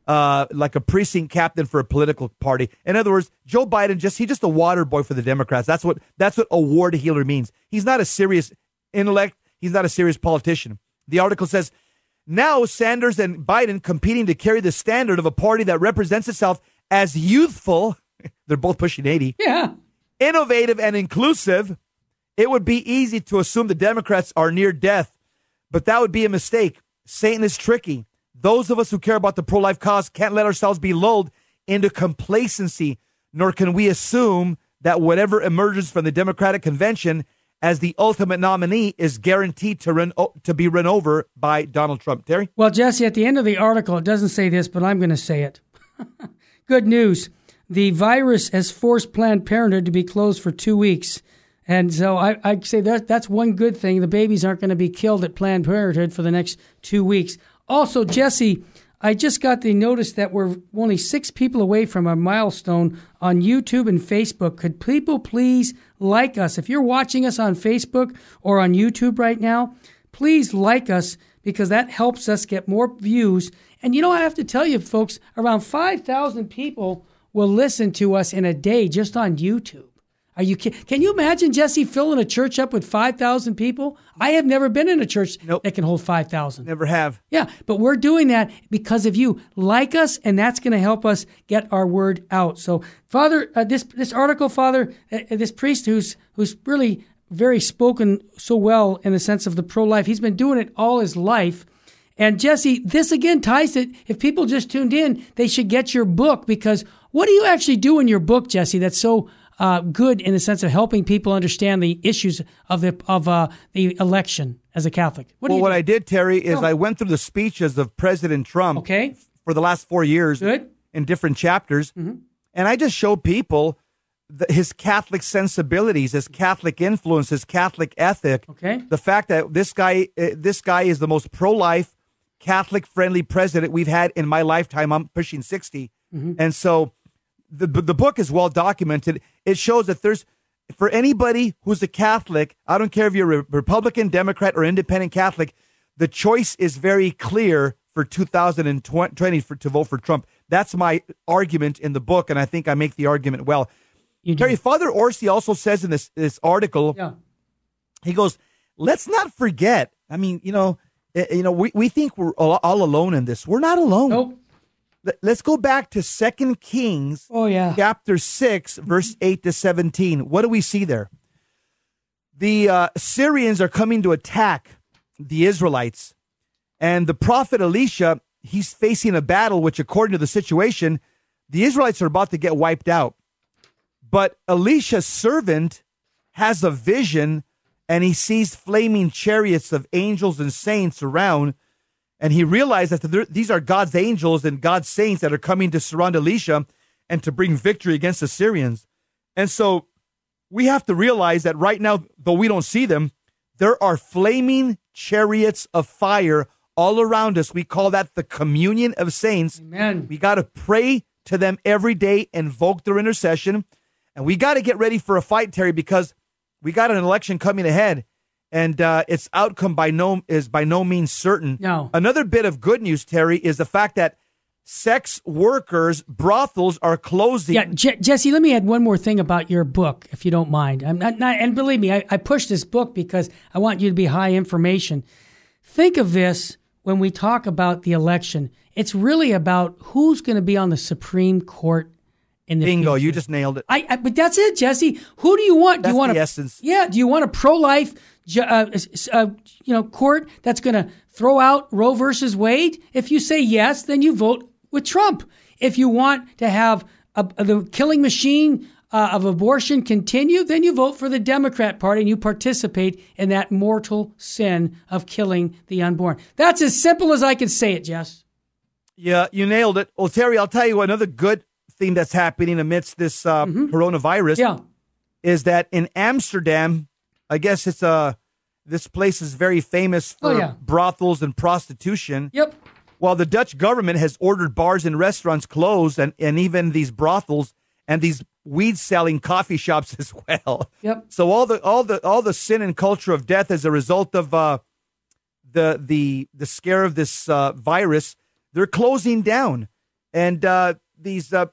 uh, like a precinct captain for a political party. In other words, Joe Biden just he's just a water boy for the Democrats. That's what that's what a ward healer means. He's not a serious intellect. He's not a serious politician. The article says, now Sanders and Biden competing to carry the standard of a party that represents itself as youthful. They're both pushing eighty. Yeah. Innovative and inclusive. It would be easy to assume the Democrats are near death, but that would be a mistake. Satan is tricky. Those of us who care about the pro-life cause can't let ourselves be lulled into complacency, nor can we assume that whatever emerges from the Democratic convention as the ultimate nominee is guaranteed to run to be run over by Donald Trump. Terry? Well, Jesse, at the end of the article, it doesn't say this, but I'm going to say it. Good news. The virus has forced Planned Parenthood to be closed for two weeks. And so I, I'd say that that's one good thing. The babies aren't going to be killed at Planned Parenthood for the next two weeks. Also, Jesse, I just got the notice that we're only six people away from a milestone on YouTube and Facebook. Could people please like us? If you're watching us on Facebook or on YouTube right now, please like us because that helps us get more views. And you know, I have to tell you, folks, around five thousand people will listen to us in a day just on YouTube. Are you kidding? Can you imagine, Jesse, filling a church up with five thousand people? I have never been in a church nope. that can hold five thousand. Never have. Yeah, but we're doing that because of you. Like us, and that's going to help us get our word out. So, Father, uh, this this article, Father, uh, this priest who's who's really very spoken so well in the sense of the pro-life, he's been doing it all his life. And, Jesse, this again ties it. If people just tuned in, they should get your book because what do you actually do in your book, Jesse, that's so Uh, good in the sense of helping people understand the issues of the of uh, the election as a Catholic? What well, what I did, Terry, is oh. I went through the speeches of President Trump okay. for the last four years good. in different chapters, mm-hmm. and I just showed people the, his Catholic sensibilities, his Catholic influence, his Catholic ethic. Okay. The fact that this guy, uh, this guy is the most pro-life, Catholic-friendly president we've had in my lifetime. I'm pushing sixty, mm-hmm. and so. The the book is well documented. It shows that there's, for anybody who's a Catholic, I don't care if you're a Republican, Democrat, or independent Catholic, the choice is very clear for two thousand twenty for, to vote for Trump. That's my argument in the book, and I think I make the argument well. Terry, Father Orsi also says in this, this article, yeah. he goes, let's not forget, I mean, you know, you know, we, we think we're all, all alone in this. We're not alone. Nope. Let's go back to Second Kings, oh, yeah. chapter six, verse eight to seventeen. What do we see there? The uh, Syrians are coming to attack the Israelites. And the prophet Elisha, he's facing a battle, which according to the situation, the Israelites are about to get wiped out. But Elisha's servant has a vision, and he sees flaming chariots of angels and saints around. And he realized that these are God's angels and God's saints that are coming to surround Elisha and to bring victory against the Syrians. And so we have to realize that right now, though we don't see them, there are flaming chariots of fire all around us. We call that the communion of saints. Amen. We got to pray to them every day, invoke their intercession. And we got to get ready for a fight, Terry, because we got an election coming ahead. And uh, its outcome by no is by no means certain. No. Another bit of good news, Terry, is the fact that sex workers, brothels are closing. Yeah, Je- Jesse, let me add one more thing about your book, if you don't mind. I'm not, not and believe me, I, I pushed this book because I want you to be high information. Think of this when we talk about the election. It's really about who's going to be on the Supreme Court in the Bingo, future. you just nailed it. I, I but that's it, Jesse. Who do you want? That's do you want the a, essence. Yeah, do you want a pro-life uh, uh, you know, court that's going to throw out Roe versus Wade? If you say yes, then you vote with Trump. If you want to have a, a, the killing machine uh, of abortion continue, then you vote for the Democrat Party and you participate in that mortal sin of killing the unborn. That's as simple as I can say it, Jess. Yeah, you nailed it. Well, Terry, I'll tell you another good thing that's happening amidst this uh, mm-hmm. coronavirus yeah. is that in Amsterdam, I guess it's uh, this place is very famous for oh, yeah. brothels and prostitution. Yep. While the Dutch government has ordered bars and restaurants closed and, and even these brothels and these weed-selling coffee shops as well. Yep. So all the all the all the sin and culture of death as a result of uh, the the the scare of this uh, virus, they're closing down. And uh, these uh,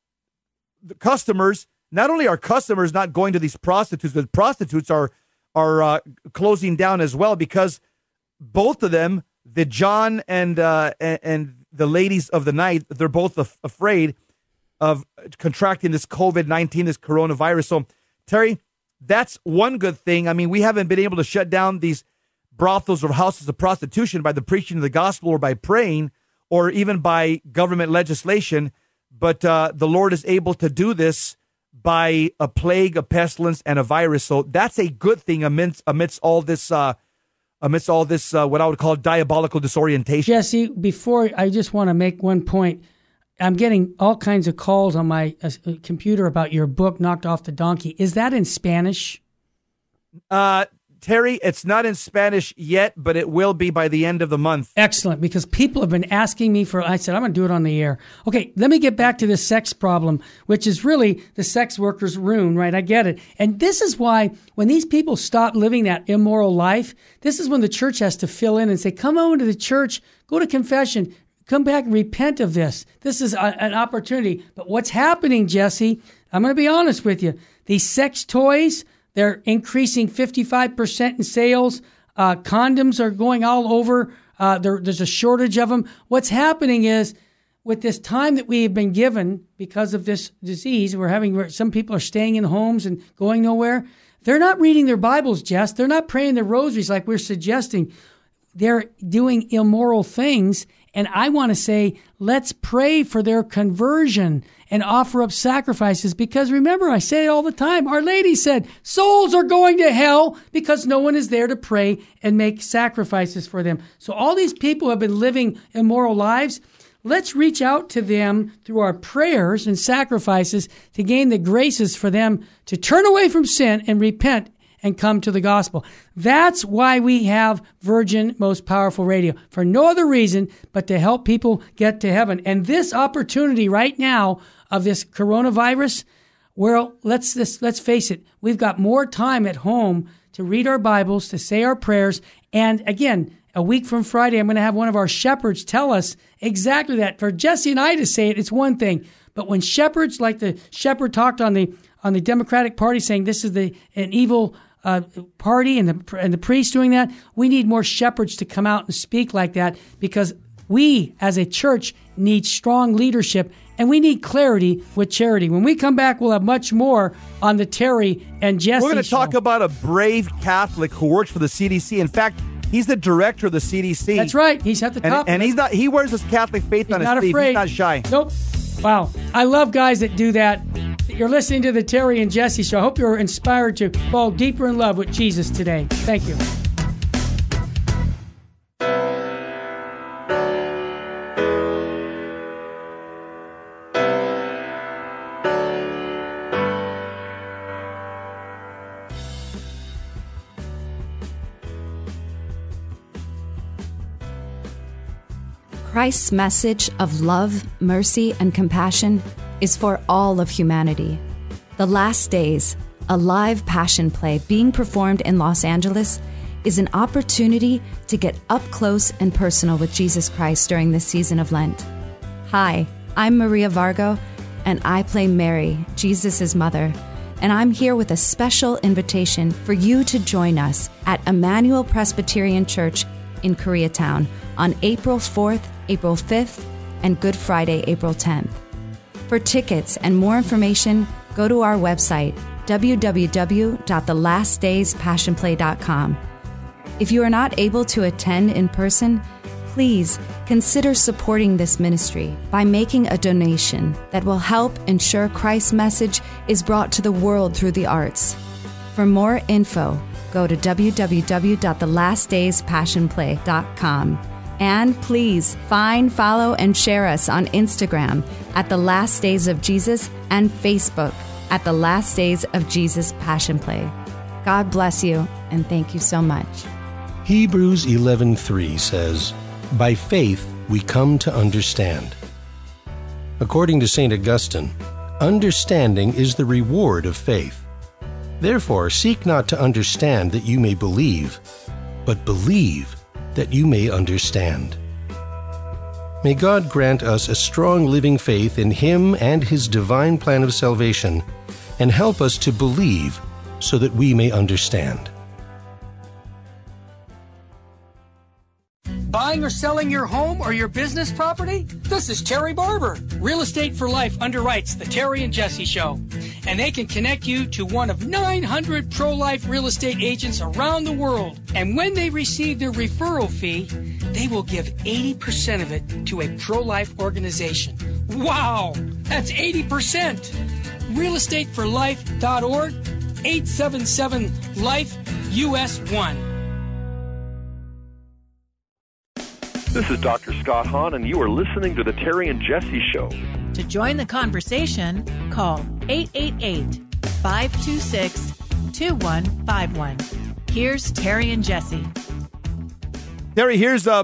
the customers, not only are customers not going to these prostitutes, but prostitutes are are uh, closing down as well, because both of them, the John and uh, and, and the ladies of the night, they're both af- afraid of contracting this COVID nineteen, this coronavirus. So, Terry, that's one good thing. I mean, we haven't been able to shut down these brothels or houses of prostitution by the preaching of the gospel or by praying or even by government legislation. But uh, the Lord is able to do this by a plague, a pestilence, and a virus. So that's a good thing amidst, amidst all this, uh, amidst all this, uh, what I would call diabolical disorientation. Jesse, before I just want to make one point. I'm getting all kinds of calls on my uh, computer about your book, Knocked Off the Donkey. Is that in Spanish? Uh, Terry, it's not in Spanish yet, but it will be by the end of the month. Excellent, because people have been asking me for, I said, I'm going to do it on the air. Okay, let me get back to the sex problem, which is really the sex worker's ruin, right? I get it. And this is why when these people stop living that immoral life, this is when the church has to fill in and say, come on to the church, go to confession, come back and repent of this. This is a, an opportunity. But what's happening, Jesse, I'm going to be honest with you. These sex toys, they're increasing fifty-five percent in sales. Uh, condoms are going all over. Uh, there, there's a shortage of them. What's happening is with this time that we have been given because of this disease, we're having some people are staying in homes and going nowhere. They're not reading their Bibles, Jess. They're not praying their rosaries like we're suggesting. They're doing immoral things. And I want to say, let's pray for their conversion and offer up sacrifices. Because remember, I say it all the time. Our Lady said, souls are going to hell because no one is there to pray and make sacrifices for them. So all these people have been living immoral lives. Let's reach out to them through our prayers and sacrifices to gain the graces for them to turn away from sin and repent and come to the gospel. That's why we have Virgin Most Powerful Radio, for no other reason but to help people get to heaven. And this opportunity right now of this coronavirus, well, let's let's, let's face it, we've got more time at home to read our Bibles, to say our prayers. And again, a week from Friday, I'm going to have one of our shepherds tell us exactly that. For Jesse and I to say it, it's one thing. But when shepherds, like the shepherd talked on the on the Democratic Party saying this is the an evil Uh, party and the and the priest doing that, we need more shepherds to come out and speak like that, because we as a church need strong leadership and we need clarity with charity. When we come back, we'll have much more on the Terry and Jesse We're going to show. talk about a brave Catholic who works for the C D C. In fact, he's the director of the C D C. That's right. He's at the and, top. And he's not. He wears his Catholic faith he's on his not sleeve. Afraid. He's not shy. Nope. Wow. I love guys that do that. You're listening to the Terry and Jesse Show. I hope you're inspired to fall deeper in love with Jesus today. Thank you. Christ's message of love, mercy, and compassion is for all of humanity. The Last Days, a live passion play being performed in Los Angeles, is an opportunity to get up close and personal with Jesus Christ during this season of Lent. Hi, I'm Maria Vargo, and I play Mary, Jesus' mother, and I'm here with a special invitation for you to join us at Emmanuel Presbyterian Church in Koreatown on April fourth, April fifth, and Good Friday, April tenth. For tickets and more information, go to our website, w w w dot the last days passion play dot com. If you are not able to attend in person, please consider supporting this ministry by making a donation that will help ensure Christ's message is brought to the world through the arts. For more info, go to w w w dot the last days passion play dot com. And please find, follow, and share us on Instagram at The Last Days of Jesus and Facebook at The Last Days of Jesus Passion Play. God bless you, and thank you so much. Hebrews eleven three says, "By faith we come to understand." According to Saint Augustine, understanding is the reward of faith. Therefore, seek not to understand that you may believe, but believe that you may understand. May God grant us a strong living faith in Him and His divine plan of salvation, and help us to believe so that we may understand. Buying or selling your home or your business property? This is Terry Barber. Real Estate for Life underwrites the Terry and Jesse Show. And they can connect you to one of nine hundred pro-life real estate agents around the world. And when they receive their referral fee, they will give eighty percent of it to a pro-life organization. Wow! That's eighty percent! real estate for life dot org, eight seven seven, LIFE, U S one. This is Doctor Scott Hahn, and you are listening to The Terry and Jesse Show. To join the conversation, call eight eight eight, five two six, two one five one. Here's Terry and Jesse. Terry, here's a,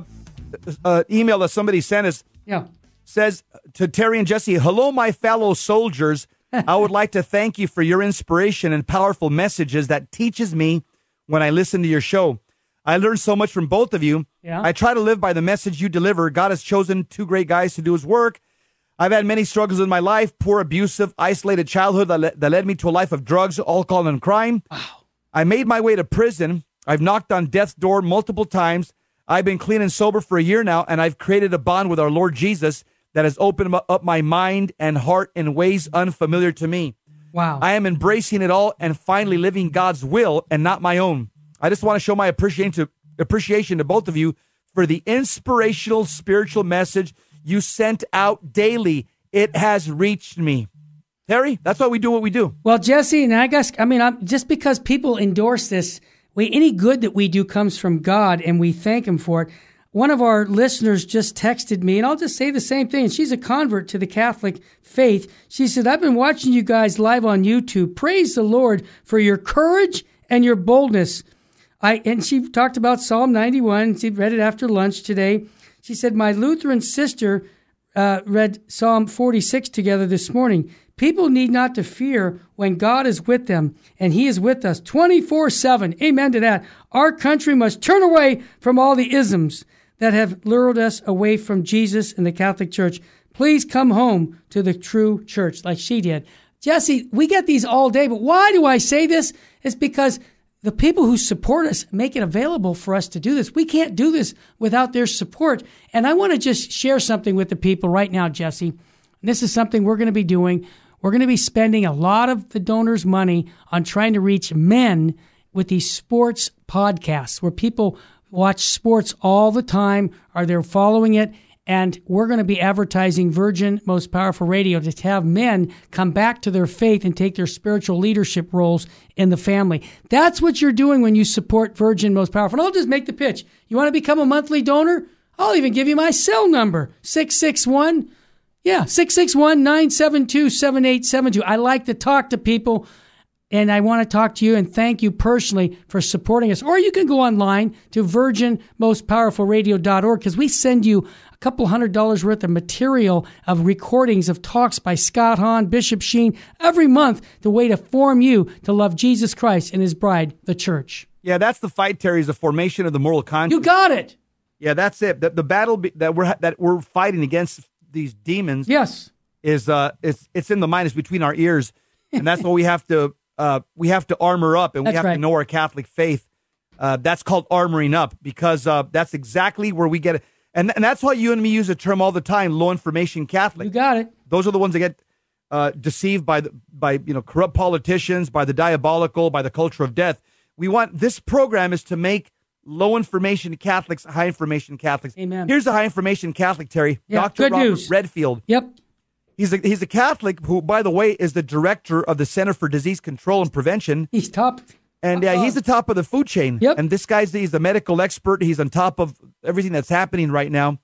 a email that somebody sent us. Yeah. Says to Terry and Jesse, hello, my fellow soldiers. I would like to thank you for your inspiration and powerful messages that teaches me when I listen to your show. I learned so much from both of you. Yeah. I try to live by the message you deliver. God has chosen two great guys to do his work. I've had many struggles in my life, poor, abusive, isolated childhood that, le- that led me to a life of drugs, alcohol, and crime. Wow. I made my way to prison. I've knocked on death's door multiple times. I've been clean and sober for a year now, and I've created a bond with our Lord Jesus that has opened up my mind and heart in ways unfamiliar to me. Wow. I am embracing it all and finally living God's will and not my own. I just want to show my appreciation to, appreciation to both of you for the inspirational spiritual message you sent out daily. It has reached me. Terry, that's why we do what we do. Well, Jesse, and I guess, I mean, I'm, just because people endorse this, we, any good that we do comes from God, and we thank him for it. One of our listeners just texted me, and I'll just say the same thing. She's a convert to the Catholic faith. She said, I've been watching you guys live on YouTube. Praise the Lord for your courage and your boldness. I and she talked about Psalm ninety-one. She read it after lunch today. She said, my Lutheran sister uh, read Psalm forty-six together this morning. People need not to fear when God is with them, and he is with us twenty-four seven. Amen to that. Our country must turn away from all the isms that have lured us away from Jesus and the Catholic Church. Please come home to the true church like she did. Jesse, we get these all day, but why do I say this? It's because the people who support us make it available for us to do this. We can't do this without their support. And I want to just share something with the people right now, Jesse. And this is something we're going to be doing. We're going to be spending a lot of the donors' money on trying to reach men with these sports podcasts where people watch sports all the time, or they're following it. And we're going to be advertising Virgin Most Powerful Radio to have men come back to their faith and take their spiritual leadership roles in the family. That's what you're doing when you support Virgin Most Powerful. And I'll just make the pitch. You want to become a monthly donor? I'll even give you my cell number, six six one, yeah, six six one, nine seven two, seven eight seven two. I like to talk to people, and I want to talk to you and thank you personally for supporting us. Or you can go online to virgin most powerful radio dot org because we send you a couple hundred dollars worth of material of recordings of talks by Scott Hahn, Bishop Sheen, every month, the way to form you to love Jesus Christ and his bride, the church. Yeah, that's the fight, Terry, is the formation of the moral conscience. You got it. Yeah, that's it. The, the battle be, that we're that we're fighting against these demons. Yes, is uh, it's it's in the mind. It's between our ears, and that's what we have to uh, we have to armor up, and we That's have right. to know our Catholic faith. Uh, that's called armoring up, because uh, that's exactly where we get it. And, and that's why you and me use a term all the time, low information Catholic. You got it. Those are the ones that get uh, deceived by the, by you know corrupt politicians, by the diabolical, by the culture of death. We want this program is to make low information Catholics high information Catholics. Amen. Here's a high information Catholic, Terry. Yeah, Doctor good Robert news. Redfield. Yep. He's a he's a Catholic who, by the way, is the director of the Center for Disease Control and Prevention. He's top. And uh, he's the top of the food chain. Yep. And this guy's he's a medical expert. He's on top of everything that's happening right now.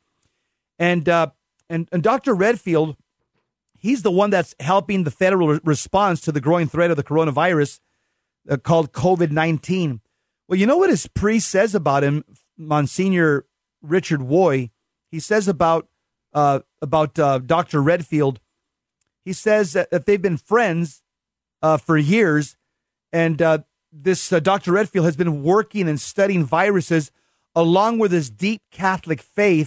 And uh, and and Doctor Redfield, he's the one that's helping the federal re- response to the growing threat of the coronavirus uh, called COVID nineteen. Well, you know what his priest says about him, Monsignor Richard Woy? He says about uh, about uh, Doctor Redfield. He says that, that they've been friends uh, for years, and uh, this uh, Doctor Redfield has been working and studying viruses along with his deep Catholic faith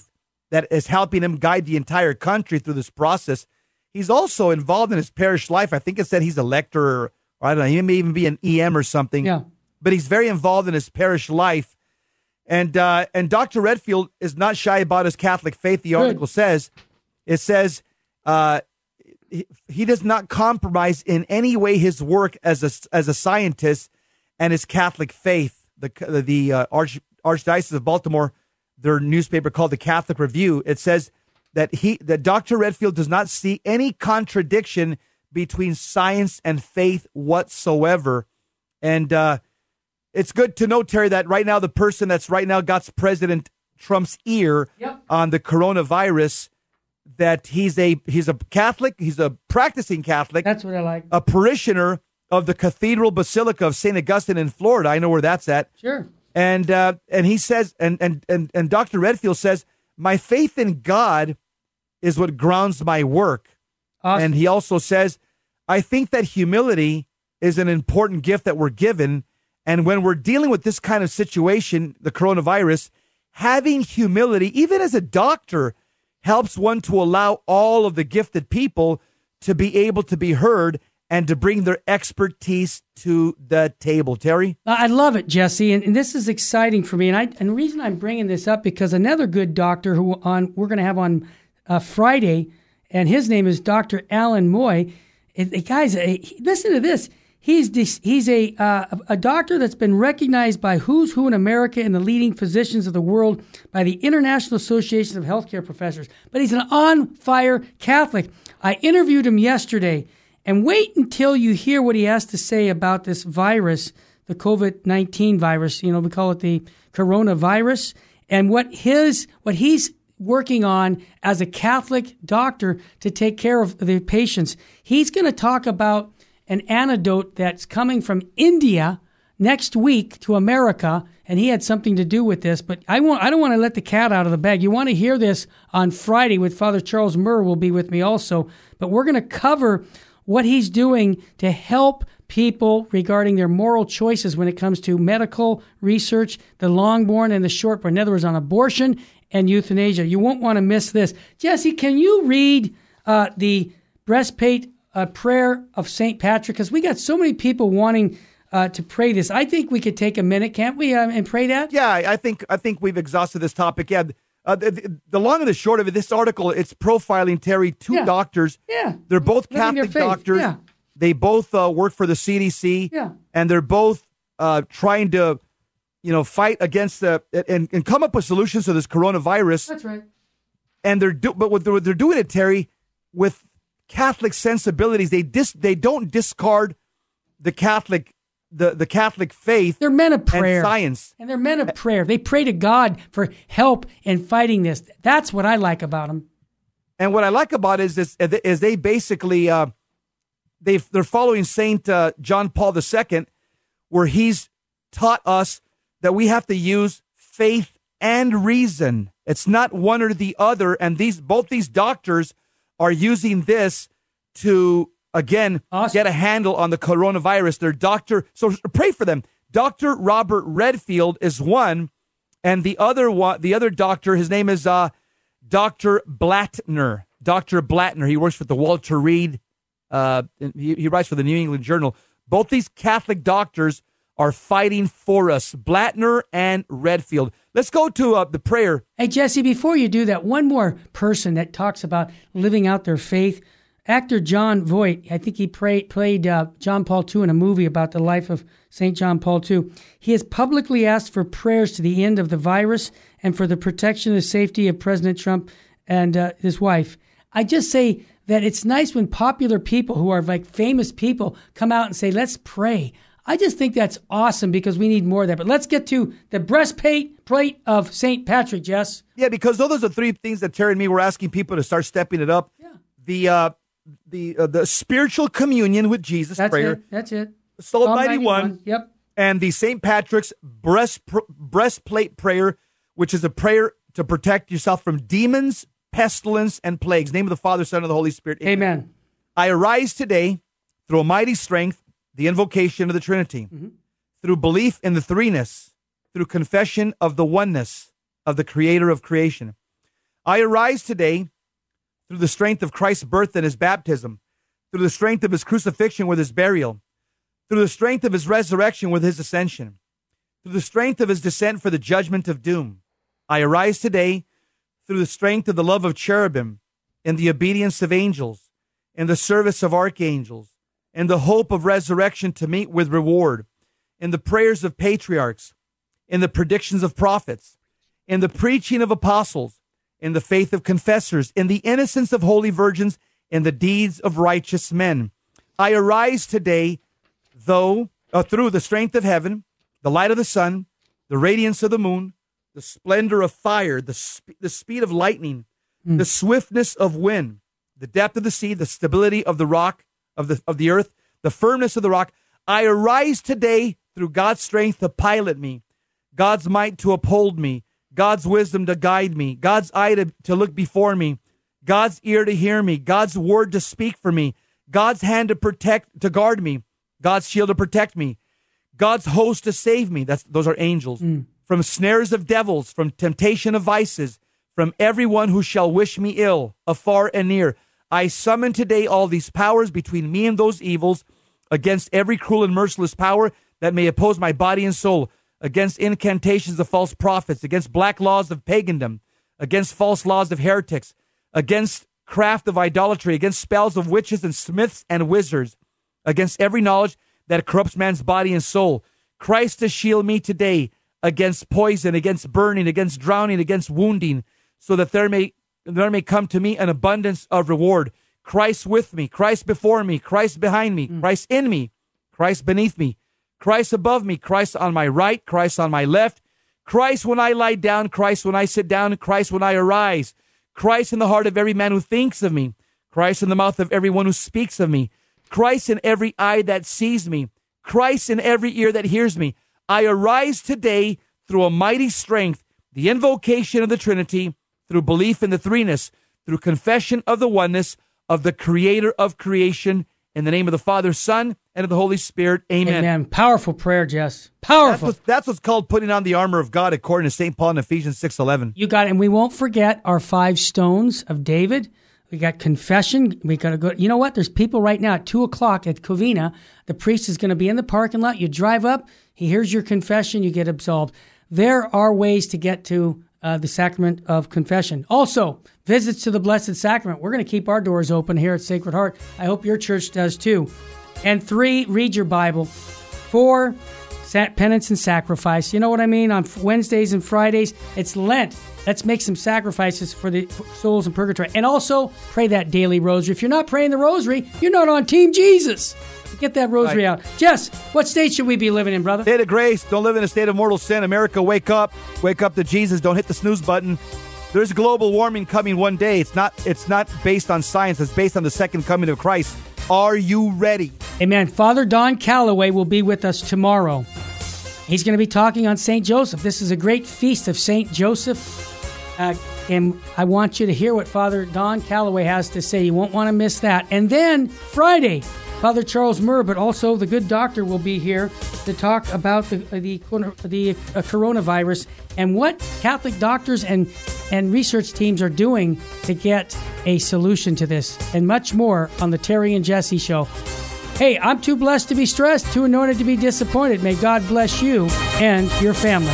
that is helping him guide the entire country through this process. He's also involved in his parish life. I think it said he's a lector, or, or I don't know, he may even be an E M or something. Yeah. But he's very involved in his parish life. And uh, and Doctor Redfield is not shy about his Catholic faith. The article Good. says, it says uh, he, he does not compromise in any way his work as a, as a scientist and his Catholic faith. The the uh, Arch, Archdiocese of Baltimore, their newspaper called the Catholic Review, it says that he that Doctor Redfield does not see any contradiction between science and faith whatsoever. And uh, it's good to know, Terry, that right now the person that's right now got President Trump's ear yep. on the coronavirus, that he's a he's a Catholic, he's a practicing Catholic. That's what I like. A parishioner of the Cathedral Basilica of Saint Augustine in Florida. I know where that's at. Sure. And uh, and he says, and, and and and Doctor Redfield says, my faith in God is what grounds my work. Awesome. And he also says, I think that humility is an important gift that we're given. And when we're dealing with this kind of situation, the coronavirus, having humility, even as a doctor, helps one to allow all of the gifted people to be able to be heard and to bring their expertise to the table. Terry? I love it, Jesse, and, and this is exciting for me. And I and the reason I'm bringing this up, because another good doctor who on we're going to have on uh, Friday, and his name is Doctor Alan Moy. It, it, guys, uh, listen to this. He's this, he's a uh, a doctor that's been recognized by who's who in America and the leading physicians of the world by the International Association of Healthcare Professors. But he's an on-fire Catholic. I interviewed him yesterday. And wait until you hear what he has to say about this virus, the COVID nineteen virus. You know, we call it the coronavirus, and what his what he's working on as a Catholic doctor to take care of the patients. He's going to talk about an antidote that's coming from India next week to America, and he had something to do with this. But I want I don't want to let the cat out of the bag. You want to hear this on Friday with Father Charles Murr will be with me also. But we're going to cover what he's doing to help people regarding their moral choices when it comes to medical research, the long-born and the short-born. In other words, on abortion and euthanasia. You won't want to miss this. Jesse, can you read uh, the breastplate uh, prayer of Saint Patrick? Because we got so many people wanting uh, to pray this. I think we could take a minute, can't we, uh, and pray that? Yeah, I think I think we've exhausted this topic. Yeah. Uh, the, the long and the short of it, this article, it's profiling, Terry, two yeah. doctors. Yeah. They're both Catholic doctors. Yeah. They both uh, work for the C D C. Yeah. And they're both uh, trying to, you know, fight against the, and, and come up with solutions to this coronavirus. That's right. And they're, do, but what they're, they're doing it, Terry, with Catholic sensibilities. They dis, they don't discard the Catholic The, the Catholic faith. They're men of prayer. And science. And they're men of prayer. They pray to God for help in fighting this. That's what I like about them. And what I like about it is, this, is they basically, uh, they they're following Saint uh, John Paul the Second, where he's taught us that we have to use faith and reason. It's not one or the other. And these both these doctors are using this to, again, awesome. get a handle on the coronavirus. Their doctor, so pray for them. Doctor Robert Redfield is one, and the other one, the other doctor, his name is uh, Doctor Blattner. Doctor Blattner. He works for the Walter Reed. Uh, he, he writes for the New England Journal. Both these Catholic doctors are fighting for us, Blattner and Redfield. Let's go to uh, the prayer. Hey, Jesse, before you do that, one more person that talks about living out their faith. Actor John Voight, I think he pray, played uh, John Paul the Second in a movie about the life of Saint John Paul the Second. He has publicly asked for prayers to the end of the virus and for the protection and safety of President Trump and uh, his wife. I just say that it's nice when popular people who are like famous people come out and say, let's pray. I just think that's awesome because we need more of that. But let's get to the breastplate plate of Saint Patrick, Jess. Yeah, because those are the three things that Terry and me were asking people to start stepping it up. Yeah. The uh, the uh, the spiritual communion with Jesus that's prayer. It. That's it. Psalm, Psalm ninety-one. ninety-one. Yep. And the Saint Patrick's breast breastplate prayer, which is a prayer to protect yourself from demons, pestilence, and plagues. Name of the Father, Son, and the Holy Spirit. Amen. Amen. I arise today through a mighty strength, the invocation of the Trinity, mm-hmm. through belief in the threeness, through confession of the oneness of the Creator of creation. I arise today through the strength of Christ's birth and his baptism, through the strength of his crucifixion with his burial, through the strength of his resurrection with his ascension, through the strength of his descent for the judgment of doom. I arise today through the strength of the love of cherubim, and the obedience of angels, and the service of archangels, and the hope of resurrection to meet with reward, and the prayers of patriarchs, and the predictions of prophets, and the preaching of apostles, and the faith of confessors, and the innocence of holy virgins, and the deeds of righteous men. I arise today, though, uh, through the strength of heaven, the light of the sun, the radiance of the moon, the splendor of fire, the, sp- the speed of lightning, mm. the swiftness of wind, the depth of the sea, the stability of the rock, of the, of the earth, the firmness of the rock. I arise today through God's strength to pilot me, God's might to uphold me, God's wisdom to guide me, God's eye to, to look before me, God's ear to hear me, God's word to speak for me, God's hand to protect, to guard me, God's shield to protect me, God's host to save me. That's those are angels. Mm. From snares of devils, from temptation of vices, from everyone who shall wish me ill, afar and near. I summon today all these powers between me and those evils, against every cruel and merciless power that may oppose my body and soul, against incantations of false prophets, against black laws of pagandom, against false laws of heretics, against craft of idolatry, against spells of witches and smiths and wizards, against every knowledge that corrupts man's body and soul. Christ to shield me today against poison, against burning, against drowning, against wounding, so that there may there may come to me an abundance of reward. Christ with me, Christ before me, Christ behind me, mm. Christ in me, Christ beneath me, Christ above me, Christ on my right, Christ on my left, Christ when I lie down, Christ when I sit down, Christ when I arise, Christ in the heart of every man who thinks of me, Christ in the mouth of everyone who speaks of me, Christ in every eye that sees me, Christ in every ear that hears me. I arise today through a mighty strength, the invocation of the Trinity, through belief in the threeness, through confession of the oneness of the creator of creation, in the name of the Father, Son, and of the Holy Spirit. Amen. Amen. Powerful prayer, Jess. Powerful. That's, what, that's what's called putting on the armor of God, according to Saint Paul in Ephesians six eleven. You got it. And we won't forget our five stones of David. We got confession. We got to go. You know what? There's people right now at two o'clock at Covina. The priest is going to be in the parking lot. You drive up. He hears your confession. You get absolved. There are ways to get to uh, the sacrament of confession. Also, visits to the Blessed Sacrament. We're going to keep our doors open here at Sacred Heart. I hope your church does too. And three, read your Bible. Four, penance and sacrifice. You know what I mean? On Wednesdays and Fridays, it's Lent. Let's make some sacrifices for the souls in purgatory. And also, pray that daily rosary. If you're not praying the rosary, you're not on Team Jesus. Get that rosary right out. Jess, what state should we be living in, brother? State of grace. Don't live in a state of mortal sin. America, wake up. Wake up to Jesus. Don't hit the snooze button. There's global warming coming one day. It's not It's not based on science. It's based on the second coming of Christ. Are you ready? Amen. Father Don Calloway will be with us tomorrow. He's going to be talking on Saint Joseph. This is a great feast of Saint Joseph. Uh, and I want you to hear what Father Don Calloway has to say. You won't want to miss that. And then Friday, Father Charles Murr, but also the good doctor, will be here to talk about the the, the uh, coronavirus and what Catholic doctors and, and research teams are doing to get a solution to this, and much more on the Terry and Jesse Show. Hey, I'm too blessed to be stressed, too anointed to be disappointed. May God bless you and your family.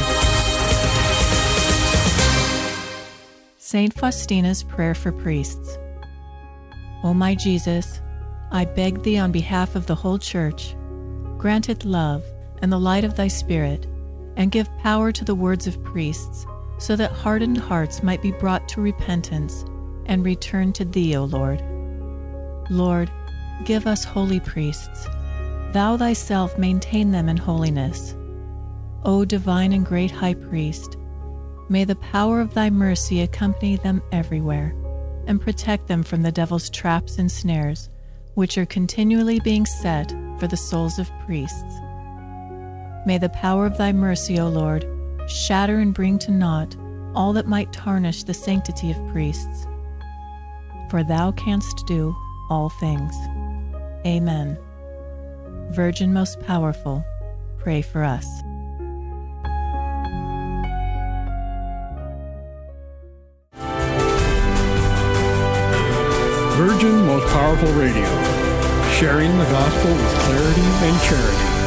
Saint Faustina's Prayer for Priests. O my Jesus, I beg thee on behalf of the whole Church, grant it love and the light of thy Spirit, and give power to the words of priests, so that hardened hearts might be brought to repentance and return to thee, O Lord. Lord, give us holy priests. Thou thyself maintain them in holiness. O divine and great High Priest, may the power of thy mercy accompany them everywhere, and protect them from the devil's traps and snares, which are continually being set for the souls of priests. May the power of thy mercy, O Lord, shatter and bring to naught all that might tarnish the sanctity of priests. For thou canst do all things. Amen. Virgin most powerful, pray for us. Virgin Most Powerful Radio, sharing the gospel with clarity and charity.